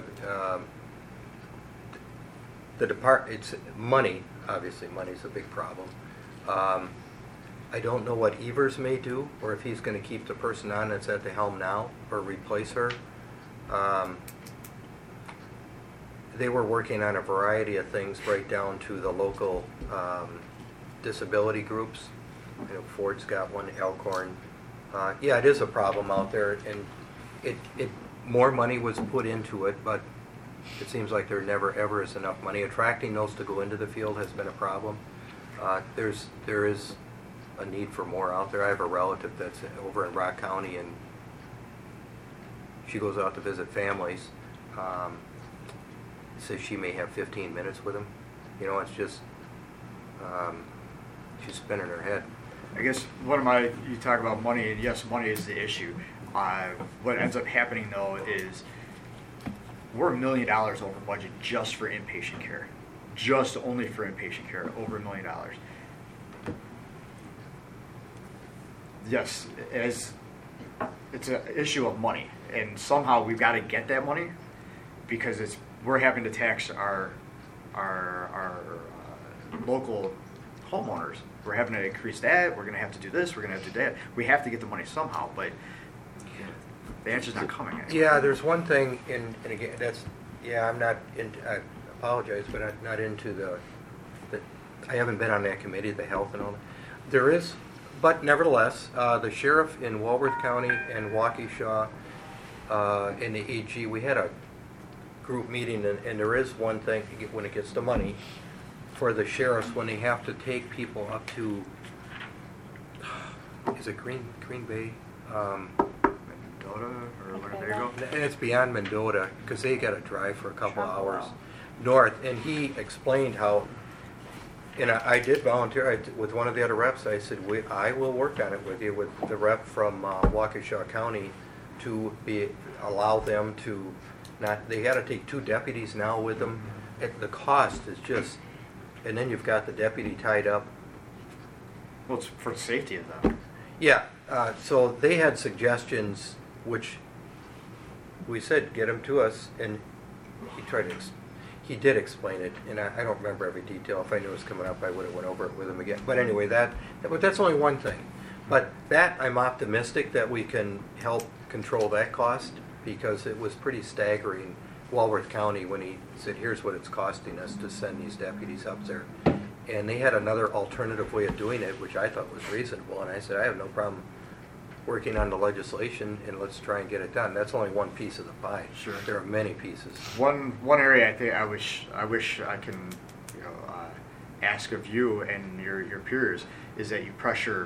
It's money. Obviously, money's a big problem. I don't know what Evers may do, or if he's going to keep the person on that's at the helm now, or replace her. They were working on a variety of things, right down to the local disability groups. Ford's got one, Elkhorn. Yeah, it is a problem out there, and it more money was put into it, but it seems like there never ever is enough money. Attracting those to go into the field has been a problem. There is a need for more out there. I have a relative that's over in Rock County, and she goes out to visit families. Says she may have 15 minutes with them. It's just she's spinning her head. I guess you talk about money, and yes, money is the issue. What ends up happening though is we're $1 million over budget just for inpatient care. Just only for inpatient care, over $1 million. Yes, as it's an issue of money, and somehow we've got to get that money because we're having to tax our local homeowners. We're having to increase that. We're going to have to do this. We're going to have to do that. We have to get the money somehow, but the answer's not coming. Yeah, there's one thing, and again, I'm not, I apologize, but I'm not into I haven't been on that committee, the health and all that. There is, but nevertheless, the sheriff in Walworth County and Waukesha, and the AG, we had a group meeting, and there is one thing, when it gets to money, for the sheriffs, when they have to take people up to, is it Green Bay? Mendota, or where they go? And it's beyond Mendota, because they got to drive for a couple hours north. And he explained how, and I did volunteer with one of the other reps. I said, I will work on it with you, with the rep from Waukesha County, to allow them to not, they got to take 2 deputies now with them. The cost is just, and then you've got the deputy tied up. Well, it's for the safety of them. Yeah, so they had suggestions, which we said, get them to us, and he did explain it, and I don't remember every detail. If I knew it was coming up, I would have went over it with him again. But anyway, that's only one thing. But that, I'm optimistic that we can help control that cost, because it was pretty staggering, Walworth County, when he said, here's what it's costing us to send these deputies up there. And they had another alternative way of doing it, which I thought was reasonable. And I said, I have no problem working on the legislation, and let's try and get it done. That's only one piece of the pie. Sure. There are many pieces. One area I think I wish I can ask of you and your peers is that you pressure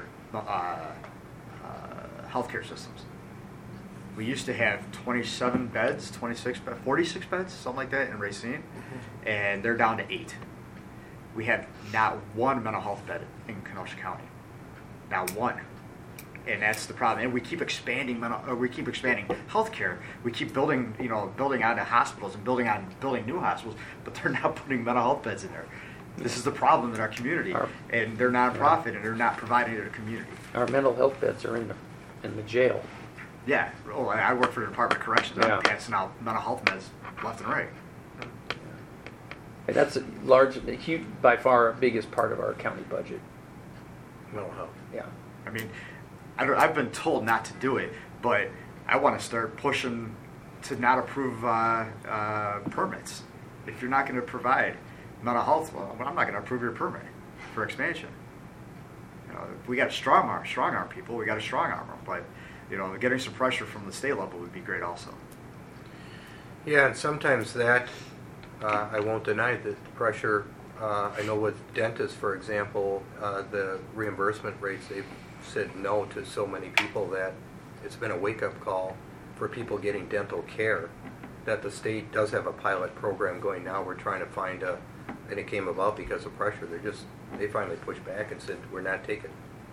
healthcare systems. We used to have 27 beds, 46 beds, 46 beds, something like that in Racine, and they're down to 8. We have not one mental health bed in Kenosha County, not one, and that's the problem. And we keep expanding healthcare. We keep building onto hospitals and building new hospitals, but they're not putting mental health beds in there. This is the problem in our community, and they're nonprofit and they're not providing it to the community. Our mental health beds are in the jail. Yeah. Oh, I work for the Department of Corrections. Yeah. I'm passing out mental health meds left and right. And that's a huge, by far, biggest part of our county budget. Mental health. Yeah. I mean, I've been told not to do it, but I want to start pushing to not approve permits. If you're not going to provide mental health, well, I'm not going to approve your permit for expansion. We got to strong arm people. We got to strong arm them, but getting some pressure from the state level would be great also. Yeah, and sometimes that, I won't deny the pressure. I know with dentists, for example, the reimbursement rates, they've said no to so many people that it's been a wake-up call for people getting dental care, that the state does have a pilot program going now. We're trying to find and it came about because of pressure. They finally pushed back and said, we're not taking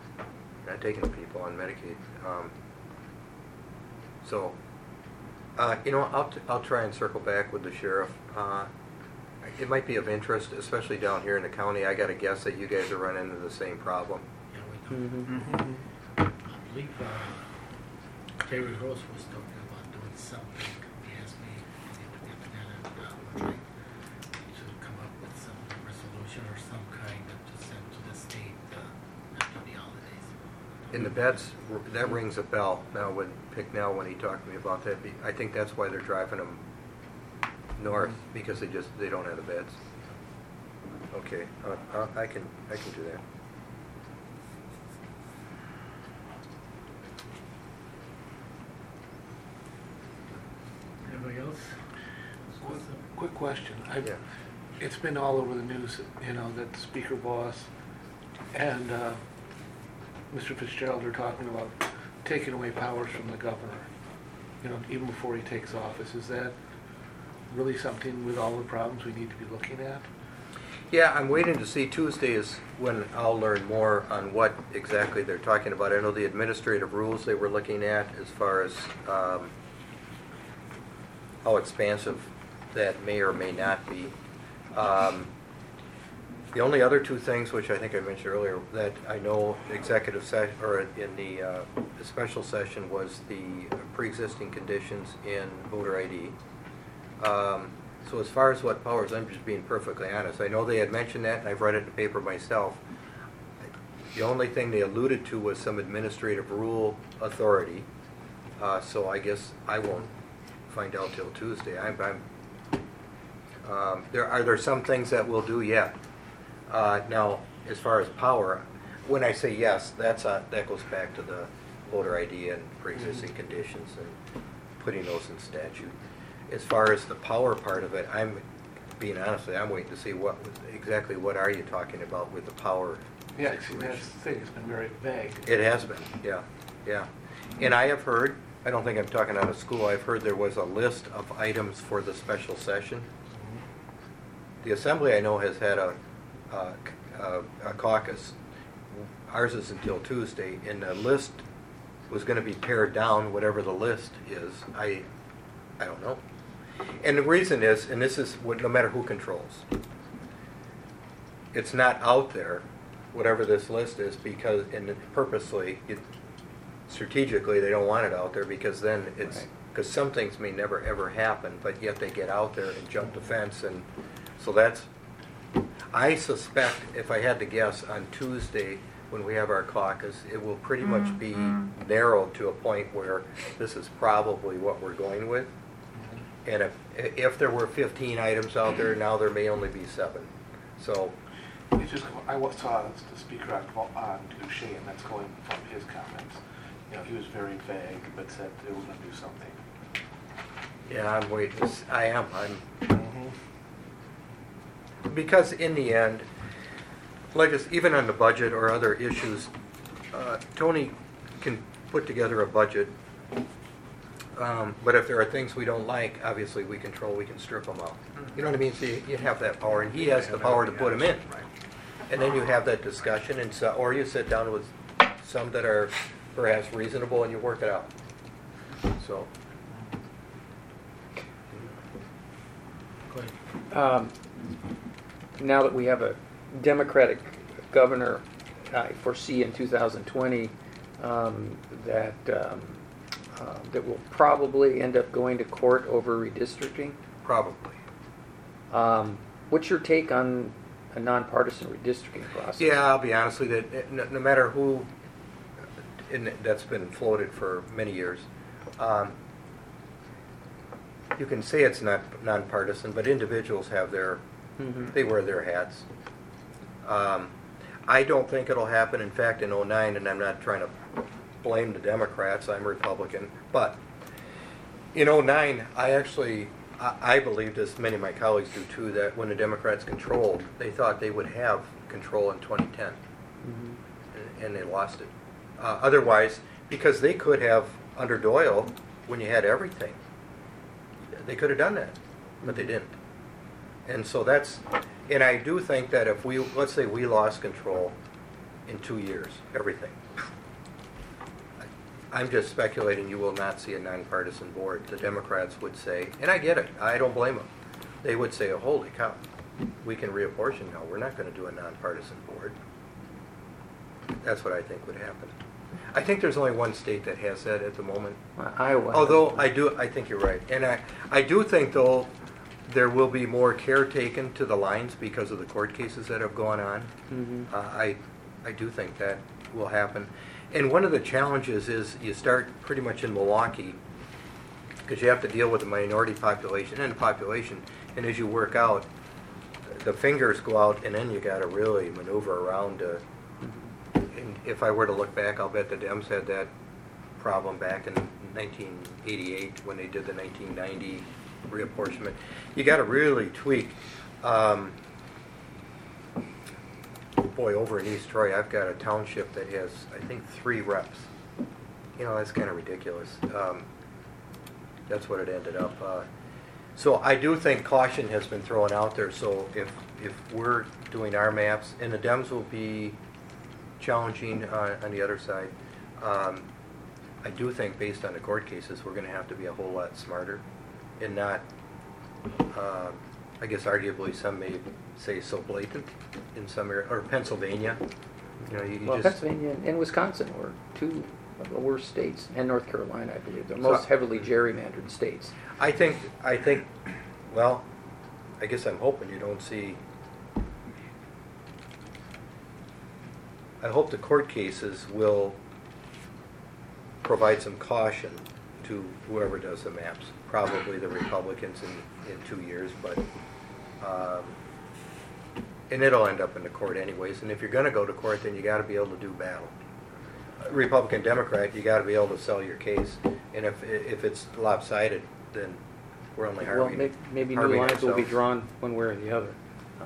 people on Medicaid. I'll try and circle back with the sheriff. It might be of interest, especially down here in the county. I got to guess that you guys are running into the same problem. Yeah, we do. I believe Terry Rose was talking about doing something. He asked me if he would get together and we're trying to come up with some resolution or some kind to send to the state after the holidays. In the beds, that rings a bell. Now, when Picknell, when he talked to me about that, I think that's why they're driving them north, because they don't have the beds. Okay, I can do that. Anybody else? Quick question. Yeah. It's been all over the news, that Speaker Boss and Mr. Fitzgerald are talking about taking away powers from the governor, even before he takes office. Is that really something, with all the problems, we need to be looking at? Yeah, I'm waiting to see. Tuesday is when I'll learn more on what exactly they're talking about. I know the administrative rules they were looking at as far as how expansive that may or may not be. The only other two things, which I think I mentioned earlier, that I know executive session, or in the special session, was the pre-existing conditions in voter ID. So as far as what powers, I'm just being perfectly honest. I know they had mentioned that, and I've read it in the paper myself. The only thing they alluded to was some administrative rule authority. So I guess I won't find out till Tuesday. Are there some things that we'll do? Yeah. Now, as far as power, when I say yes, that goes back to the voter ID and pre-existing conditions and putting those in statute. As far as the power part of it, I'm being honest with you, I'm waiting to see exactly what are you talking about with the power Yeah, see, situation. that's the thing, it's been very vague. It has been, yeah. And I have heard, I don't think I'm talking out of school, I've heard there was a list of items for the special session. The Assembly, I know, has had a caucus. Ours is until Tuesday, and the list was going to be pared down, whatever the list is. I don't know. And the reason is, and this is no matter who controls, it's not out there, whatever this list is, because, and purposely, strategically, they don't want it out there, because then it's, because some things may never ever happen, but yet they get out there and jump the fence, and so that's, I suspect, if I had to guess, on Tuesday, when we have our caucus, it will pretty much be narrowed to a point where this is probably what we're going with. And if there were 15 items out there, now there may only be 7. So, It's just, I saw the speaker on Duche, and that's going from his comments. You know, he was very vague, but said they were going to do something. yeah, I'm waiting. Because in the end, even on the budget or other issues, Tony can put together a budget. But if there are things we don't like, obviously we can strip them out. You know what I mean? So you have that power, and he has the power to put them in. And then you have that discussion, and so, or you sit down with some that are perhaps reasonable, and you work it out. So. Go ahead. Now that we have a Democratic governor, I foresee in 2020 that will probably end up going to court over redistricting. Probably. What's your take on a nonpartisan redistricting process? Yeah, I'll be honest with you, that no matter who, and that's been floated for many years, you can say it's not nonpartisan, but individuals have they wear their hats. I don't think it'll happen. In fact, in 2009, and I'm not trying to blame the Democrats, I'm Republican, but in 2009, I believed, as many of my colleagues do too, that when the Democrats controlled, they thought they would have control in 2010, and they lost it. Otherwise, because they could have, under Doyle, when you had everything, they could have done that, but they didn't. And so and I do think that if let's say we lost control in 2 years, everything, I'm just speculating you will not see a nonpartisan board. The Democrats would say, and I get it, I don't blame them. They would say, oh, holy cow, we can reapportion now. We're not going to do a nonpartisan board. That's what I think would happen. I think there's only one state that has that at the moment. Iowa. Although I think you're right. And I do think, though, there will be more care taken to the lines because of the court cases that have gone on. I do think that will happen. And one of the challenges is you start pretty much in Milwaukee because you have to deal with the minority population and the population. And as you work out, the fingers go out, and then you got to really maneuver around. And if I were to look back, I'll bet the Dems had that problem back in 1988 when they did the 1990 reapportionment. You got to really tweak. Boy, over in East Troy, I've got a township that has, I think, 3 reps. You know, that's kind of ridiculous. That's what it ended up. So I do think caution has been thrown out there. So if we're doing our maps, and the Dems will be challenging on the other side, I do think based on the court cases, we're going to have to be a whole lot smarter and not, I guess arguably some may say, so blatant in some area, or Pennsylvania. You know, you Well, just, Pennsylvania and Wisconsin were two of the worst states, and North Carolina, I believe, the So- most heavily gerrymandered states. I think, well, I guess I'm hoping you don't see, I hope the court cases will provide some caution to whoever does the maps, probably the Republicans in 2 years, but, and it'll end up in the court anyways, and if you're gonna go to court, then you gotta be able to do battle. Republican, Democrat, you gotta be able to sell your case, and if it's lopsided, then we're only Well, harming. maybe new harming lines will be ourselves. drawn one way or the other.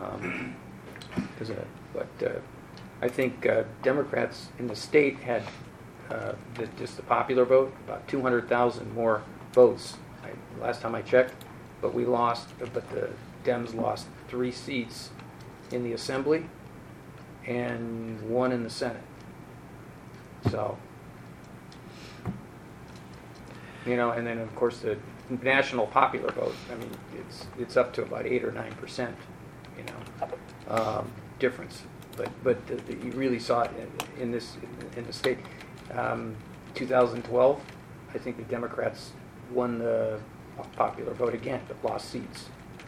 I think Democrats in the state had just the popular vote, about 200,000 more votes last time I checked, but the Dems lost 3 seats in the Assembly and 1 in the Senate. So, and then of course the national popular vote, I mean, it's up to about 8 or 9%, difference. But you really saw it in the state. 2012, I think the Democrats won the popular vote again, but lost seats.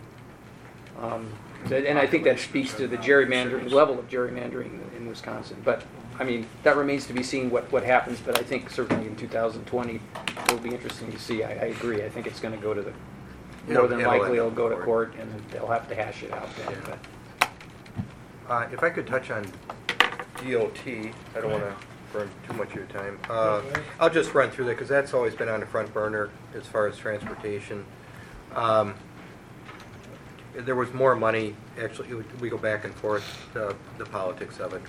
And I think that speaks to the gerrymandering level of gerrymandering in Wisconsin. But I mean, that remains to be seen what happens. But I think certainly in 2020, it'll be interesting to see. I agree. I think it's going to go to the more than likely it'll go to court, and they'll have to hash it out then. Yeah. But If I could touch on DOT, I don't want to burn too much of your time. I'll just run through that because that's always been on the front burner as far as transportation. There was more money, actually, we go back and forth, the politics of it.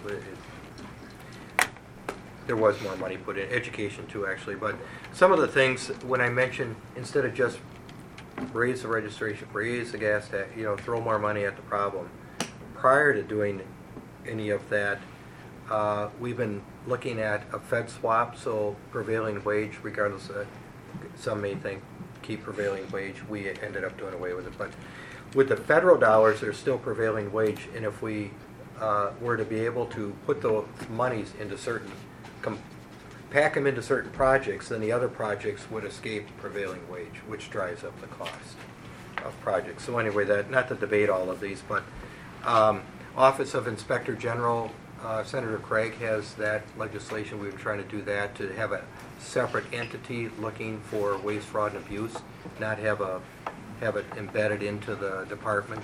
There was more money put in, education too, actually. But some of the things, when I mentioned, instead of just raise the registration, raise the gas tax, throw more money at the problem. Prior to doing any of that, we've been looking at a Fed swap, so prevailing wage, regardless of, some may think keep prevailing wage, we ended up doing away with it. But with the federal dollars, there's still prevailing wage, and if we were to be able to put those monies into pack them into certain projects, then the other projects would escape prevailing wage, which drives up the cost of projects. So anyway, not to debate all of these, but Office of Inspector General, Senator Craig has that legislation. We've been trying to do that, to have a separate entity looking for waste, fraud, and abuse, not have it embedded into the department.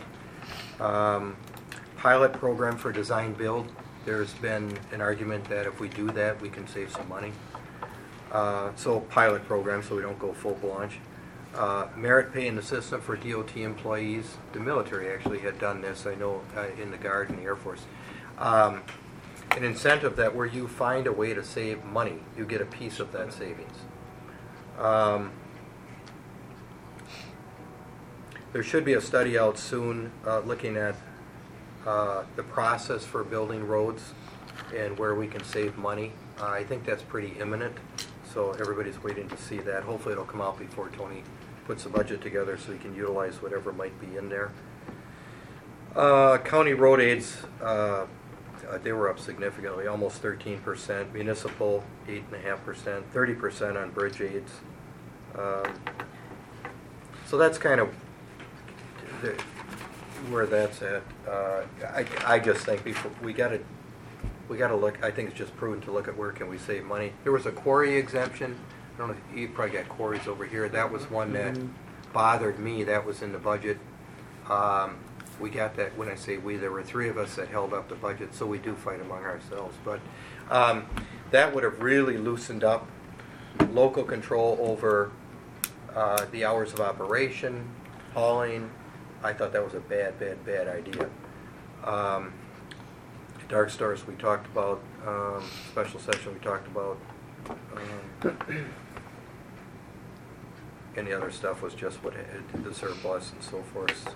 Pilot program for design build. There's been an argument that if we do that, we can save some money. So pilot program, so we don't go full launch. Merit pay in the system for DOT employees. The military actually had done this, I know, in the Guard and the Air Force. An incentive that where you find a way to save money, you get a piece of that savings. There should be a study out soon looking at the process for building roads and where we can save money. I think that's pretty imminent, so everybody's waiting to see that. Hopefully it'll come out before Tony puts the budget together so he can utilize whatever might be in there. County road aids, they were up significantly, almost 13%. Municipal, 8.5%, 30% on bridge aids. So that's kind of where that's at. I just think before we got to look. I think it's just prudent to look at where can we save money. There was a quarry exemption. I don't know if you probably got quarries over here. That was one that bothered me. That was in the budget. We got that. When I say we, there were 3 of us that held up the budget, so we do fight among ourselves. But that would have really loosened up local control over the hours of operation, hauling. I thought that was a bad idea. Dark stores we talked about, special session we talked about, and the other stuff was just what the surplus and so forth.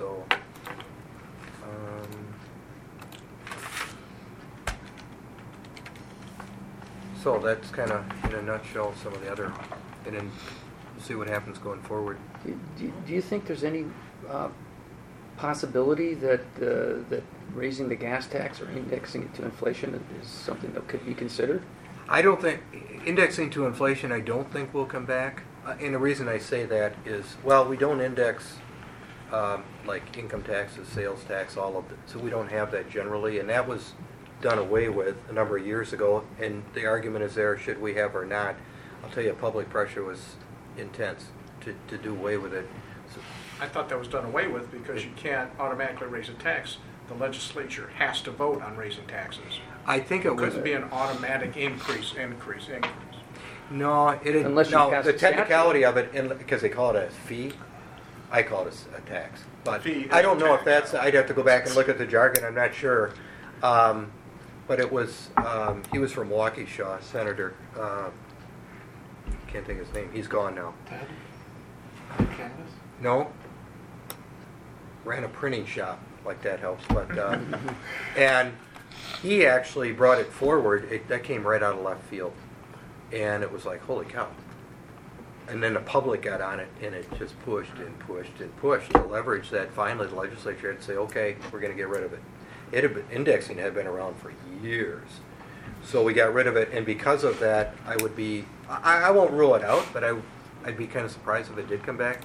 So that's kind of in a nutshell some of the other, and then we'll see what happens going forward. do you think there's any possibility that that raising the gas tax or indexing it to inflation is something that could be considered? I don't think, indexing to inflation, I don't think will come back. And the reason I say that is, well, we don't index like income taxes, sales tax, all of it. So we don't have that generally. And that was done away with a number of years ago. And the argument is there, should we have or not? I'll tell you, public pressure was intense to do away with it. So, I thought that was done away with because you can't automatically raise a tax. The legislature has to vote on raising taxes. I think it It was. couldn't be an automatic increase. No, it is. Unless you no, pass the a statute. technicality of it, because they call it a fee, I call it a tax. But Fee is I don't a know if tax. that's, I'd have to go back and look at the jargon, I'm not sure. But it was, he was from Waukesha, Senator, can't think of his name, he's gone now. Ted? Canvas? No? Ran a printing shop, like that helps, but, and he actually brought it forward, that came right out of left field. And it was like, holy cow. And then the public got on it, and it just pushed and pushed and pushed to leverage that. Finally, the legislature had to say, okay, we're going to get rid of it. It had been, indexing had been around for years. So we got rid of it, and because of that, I won't rule it out, but I'd be kind of surprised if it did come back.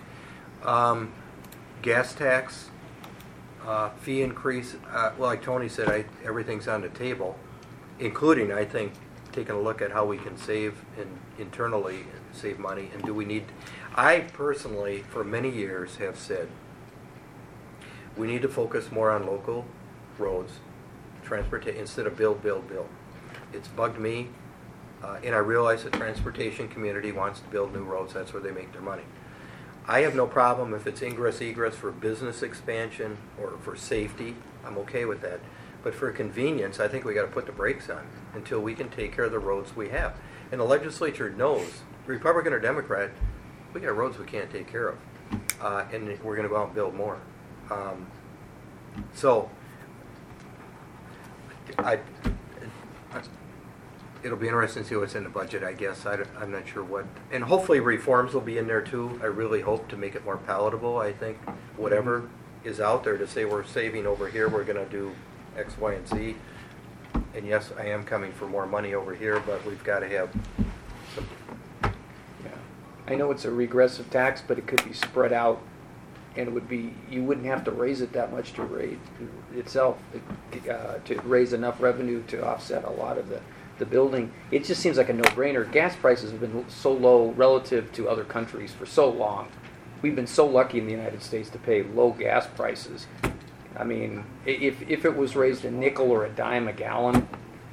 Gas tax, fee increase, well, like Tony said, everything's on the table, including, I think, taking a look at how we can save internally, save money, and do we need... I personally, for many years, have said we need to focus more on local roads, transportation, instead of build. It's bugged me, and I realize the transportation community wants to build new roads. That's where they make their money. I have no problem if it's ingress, egress for business expansion or for safety. I'm okay with that. But for convenience, I think we got to put the brakes on until we can take care of the roads we have. And the legislature knows, Republican or Democrat, we got roads we can't take care of, and we're going to go out and build more. So, it'll be interesting to see what's in the budget. I guess I'm not sure what, and hopefully reforms will be in there too. I really hope to make it more palatable. I think whatever is out there to say we're saving over here, we're going to do X, Y, and Z. And yes, I am coming for more money over here, but we've got to have some. Yeah. I know it's a regressive tax, but it could be spread out, and it would be, you wouldn't have to raise it that much to raise itself, to raise enough revenue to offset a lot of the building. It just seems like a no-brainer. Gas prices have been so low relative to other countries for so long. We've been so lucky in the United States to pay low gas prices. I mean, if it was raised a nickel or a dime a gallon,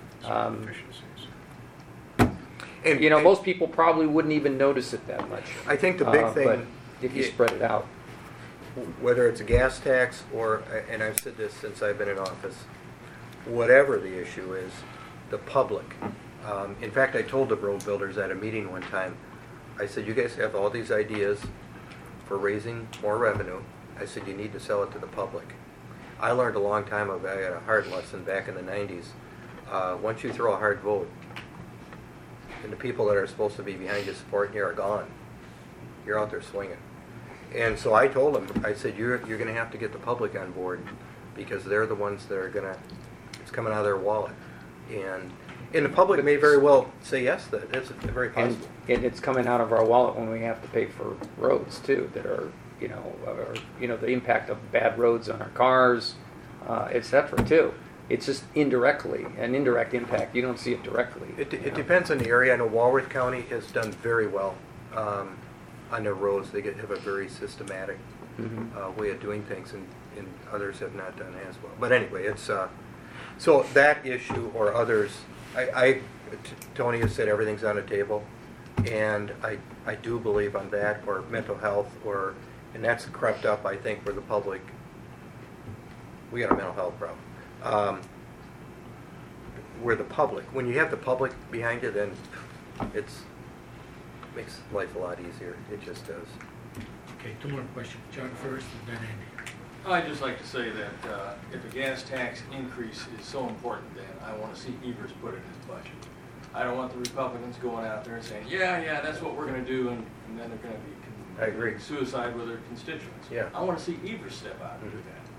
And most people probably wouldn't even notice it that much. I think the big thing, but if you spread it out. whether it's a gas tax or, and I've said this since I've been in office, whatever the issue is, the public. In fact, I told the road builders at a meeting one time, I said, you guys have all these ideas for raising more revenue. I said, you need to sell it to the public. I learned a long time ago, I got a hard lesson back in the 90s. Once you throw a hard vote, and the people that are supposed to be behind you supporting you are gone, you're out there swinging. And so I told them, I said, you're going to have to get the public on board because they're the ones that are going to, it's coming out of their wallet. And the public may very well say yes, that it's very possible. And it's coming out of our wallet when we have to pay for roads too, that are, the impact of bad roads on our cars, et cetera too. It's just indirectly, an indirect impact. You don't see it directly. It depends on the area. I know Walworth County has done very well on their roads. They have a very systematic way of doing things, and others have not done as well. But anyway, it's so that issue or others, Tony has said everything's on the table, and I do believe on that, or mental health, and that's crept up, I think, where the public, we got a mental health problem. Where the public, when you have the public behind you, then it makes life a lot easier. It just does. Okay, two more questions. John first, and then Andy. I'd just like to say that if a gas tax increase is so important, then I want to see Evers put it in his budget. I don't want the Republicans going out there and saying, yeah, that's what we're going to do, and then they're going to be I agree. suicide with their constituents. Yeah. I want to see Evers step out and do that.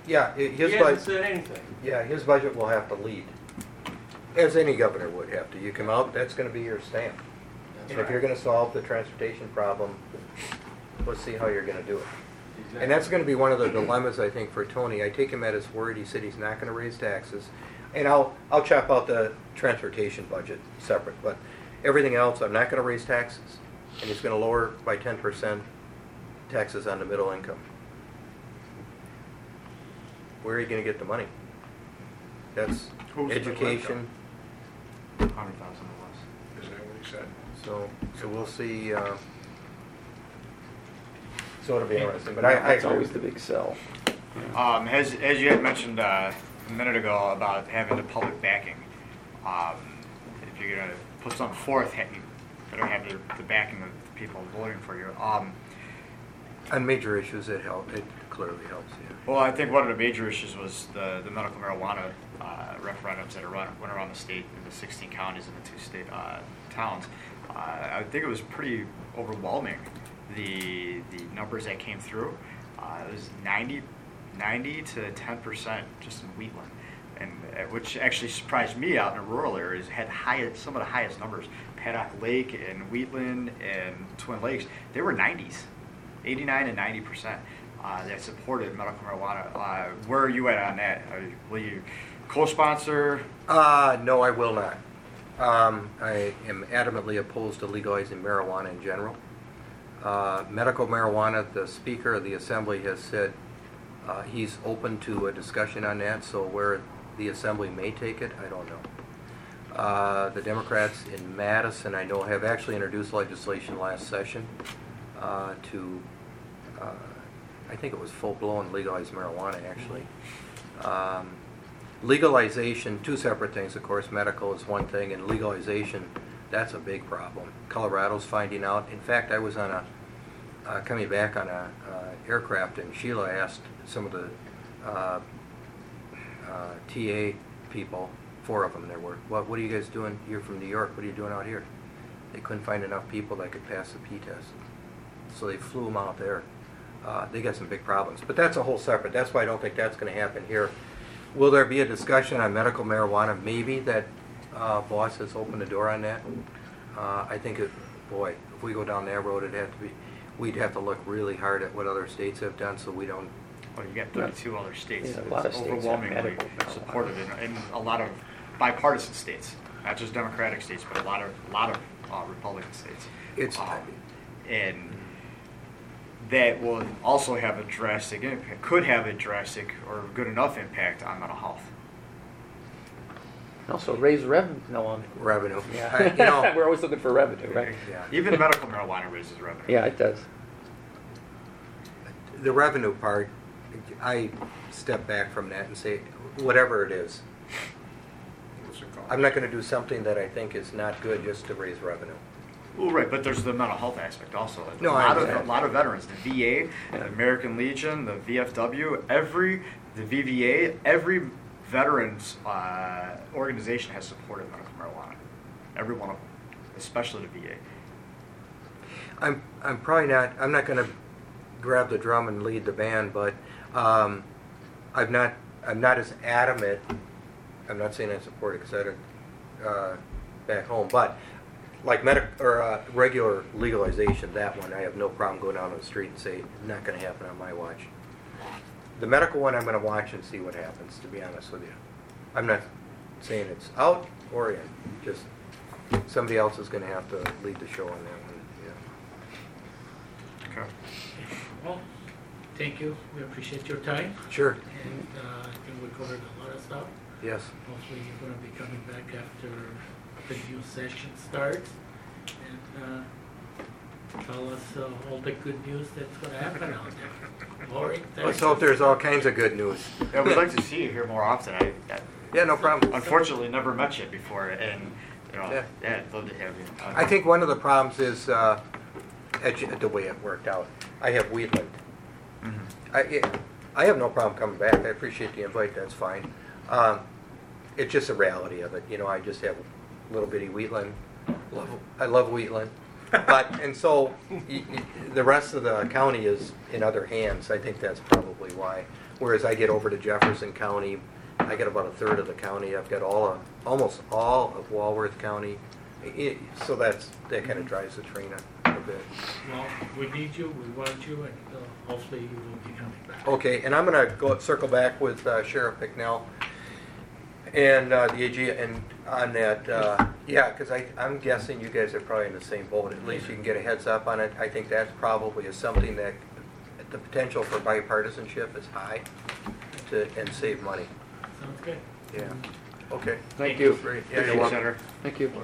Yeah, He his hasn't budget. said anything. Yeah, his budget will have to lead, as any governor would have to. You come out, that's going to be your stamp. And if you're going to solve the transportation problem, let's see how you're going to do it. And that's going to be one of the dilemmas, I think, for Tony. I take him at his word. He said he's not going to raise taxes. And I'll chop out the transportation budget separate. But everything else, I'm not going to raise taxes. And he's going to lower by 10% taxes on the middle income. Where are you going to get the money? That's Who's the middle education. 100,000 or less. Is that what he said? So we'll see. So it'll be interesting. But I That's always the big sell. As you had mentioned a minute ago about having the public backing, if you're going to put something forth, you better have the backing of the people voting for you. on major issues, it clearly helps. Yeah. Well, I think one of the major issues was the medical marijuana referendums that went around the state in the 16 counties and the 2 state towns. I think it was pretty overwhelming, the numbers that came through. It was 90 to 10% just in Wheatland, and which actually surprised me out in the rural areas. Had some of the highest numbers. Paddock Lake and Wheatland and Twin Lakes, they were 90s, 89 and 90%. That supported medical marijuana. Where are you at on that? Will you co-sponsor? No, I will not. I am adamantly opposed to legalizing marijuana in general. Medical marijuana, the Speaker of the Assembly has said he's open to a discussion on that, so where the Assembly may take it, I don't know. The Democrats in Madison, I know, have actually introduced legislation last session to, I think it was full-blown legalized marijuana, actually. Legalization, 2 separate things, of course. Medical is one thing, and legalization, that's a big problem. Colorado's finding out. In fact, I was on coming back on a aircraft, and Sheila asked some of the TA people, 4 of them there were, what are you guys doing? You're from New York, what are you doing out here? They couldn't find enough people that could pass the P-test. So they flew them out there. They got some big problems. But that's a whole separate, that's why I don't think that's going to happen here. Will there be a discussion on medical marijuana? Maybe that Boss has opened the door on that. I think, if we go down that road, we'd have to look really hard at what other states have done, so we don't. Well, you got 32 other states. Yeah, a lot of It's states have overwhelmingly medical marijuana. supported in a lot of bipartisan states, not just Democratic states, but a lot of Republican states. It's And that will also have a drastic impact, could have a drastic or good enough impact on mental health. Also raise revenue. revenue. Yeah. We're always looking for revenue, right? Yeah. Even medical marijuana raises revenue. Yeah, it does. The revenue part, I step back from that and say, whatever it is, What's it called? I'm not going to do something that I think is not good just to raise revenue. Well, right, but there's the mental health aspect also. No, a I lot of understand. veterans, the VA, the American Legion, the VFW, the VVA, every veterans organization has supported medical marijuana. Every one of them, especially the VA. I'm probably not. I'm not going to grab the drum and lead the band, but I'm not as adamant. I'm not saying I support it because I don't back home, but like regular legalization, that one I have no problem going out on the street and say not going to happen on my watch. The medical one I'm going to watch and see what happens. To be honest with you, I'm not saying it's out or in. Just somebody else is going to have to lead the show on that one. Yeah. Okay. Well, thank you. We appreciate your time. Sure. And I think we covered a lot of stuff. Yes. Hopefully you're going to be coming back after the new session starts and tell us all the good news that's going to happen out there. Lori, Let's hope there's all kinds of good news. Yeah, we'd like to see you here more often. Yeah, no problem. Unfortunately, never met you before, and Yeah. I'd love to have you. I think one of the problems is the way it worked out. I have Wheatland. I have no problem coming back. I appreciate the invite. That's fine. It's just the reality of it. I just have little bitty Wheatland. I love Wheatland. And so the rest of the county is in other hands. I think that's probably why. Whereas I get over to Jefferson County, I get about a third of the county. I've got almost all of Walworth County. So that kind of drives the train a bit. Well, we need you, we want you, and hopefully you will be coming back. Okay, and I'm going to circle back with Sheriff McNell and the AG and on that. Yeah, because I'm guessing you guys are probably in the same boat. At least you can get a heads up on it. I think that probably is something that the potential for bipartisanship is high and save money. Sounds good. Yeah. Okay. Thank you. Great. Yeah, Thank you're you, welcome. Senator. Thank you.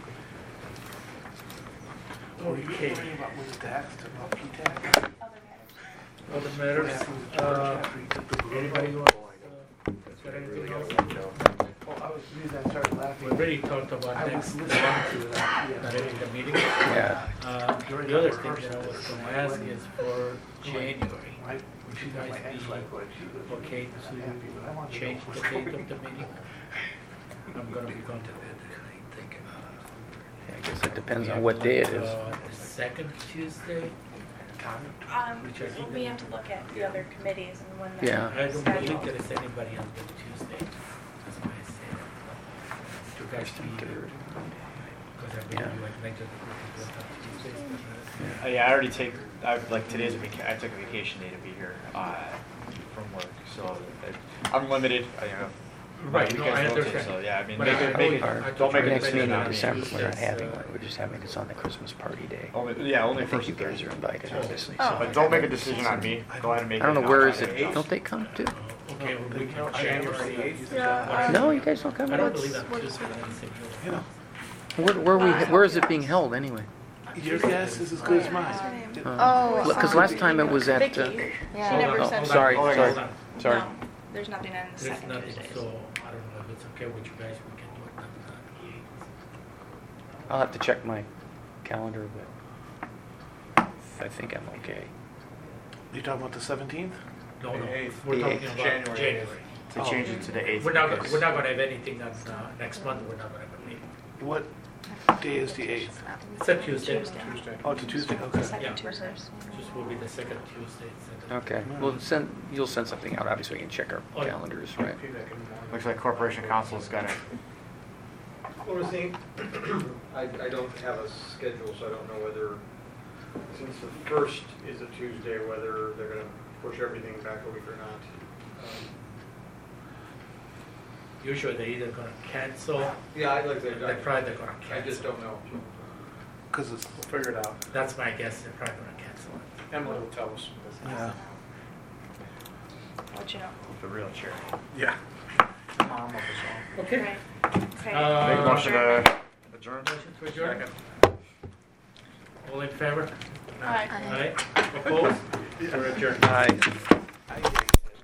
Okay. About with tax, about P-tax. Other matters. Other matters, anybody wants, got anything else? Oh, I was, the reason I started We laughing. already talked about I next was month, listening to that. not Yes. in the meeting. Yeah. The other thing that I was going to ask is for January. Right? Would you My guys ex-wife, like, she was be okay happy, but I wanted to to change know the what's date going of the meeting? I'm going to be going to bed, I think. I guess it depends on what day it is. The second Tuesday? Which I think We have to look at the other committees and when Yeah. they're I don't believe scheduled. there is anybody on the Tuesday. That's why I say that. You guys be here. Because I believe you like major Tuesdays. Yeah, I already like today's a I took a vacation day to be here from work, so I'm limited. Right, no, I weekends rotate, understand. So yeah, I mean, But make I it, always- make I it, thought don't make you a guys Next meeting decision in on me. December, we're not Tuesdays, having one, we're just having it's on the Christmas party day. Only I first think you and guys third. are invited, obviously. Oh. so- But don't make a decision on me. Go ahead and make it. I don't know, where is it? Don't they come too? Okay, well, we can January 8th. Yeah, No, you guys don't come? I don't What's- believe I'm Tuesday. You know, Where is it being held anyway? your guess is as good as mine. Oh, Because last time it was at, Vicky. She never Oh, said. sorry, Hold on, sorry. hold on. Sorry. No, there's nothing on the There's second nothing, Tuesdays. so I don't know if it's okay with you guys, we can do it on the 8th. I'll have to check my calendar, but I think I'm okay. You talking about the 17th? No, no, eighth. we're The talking 8th. about January. To change it to the 8th. We're not because- gonna have anything on next month, we're not gonna have a meeting. What day is the 8th? It's a Tuesday. Tuesday. Oh, it's a Tuesday, The okay. second Yeah. Tuesday. Just will be the second Tuesday. second- Okay, well, you'll send something out, obviously, we can check our Oh, yeah. calendars, right? Looks like Corporation Council's got it. Closing, I don't have a schedule, so I don't know whether, since the first is a Tuesday, whether they're gonna push everything back a week or not. Usually they're either gonna cancel, Yeah, I'd like they're to, probably gonna I just cancel. don't know. Because it's, We'll figure it out. That's my guess, they're probably gonna cancel it. Emily will tell us. yeah. What you know. The real chair. Yeah. Mom of us all. Okay. Right. Okay. Make motion to adjourn. Motion to adjourn. All in favor? Aye. Aye. Opposed? We're adjourned. Aye.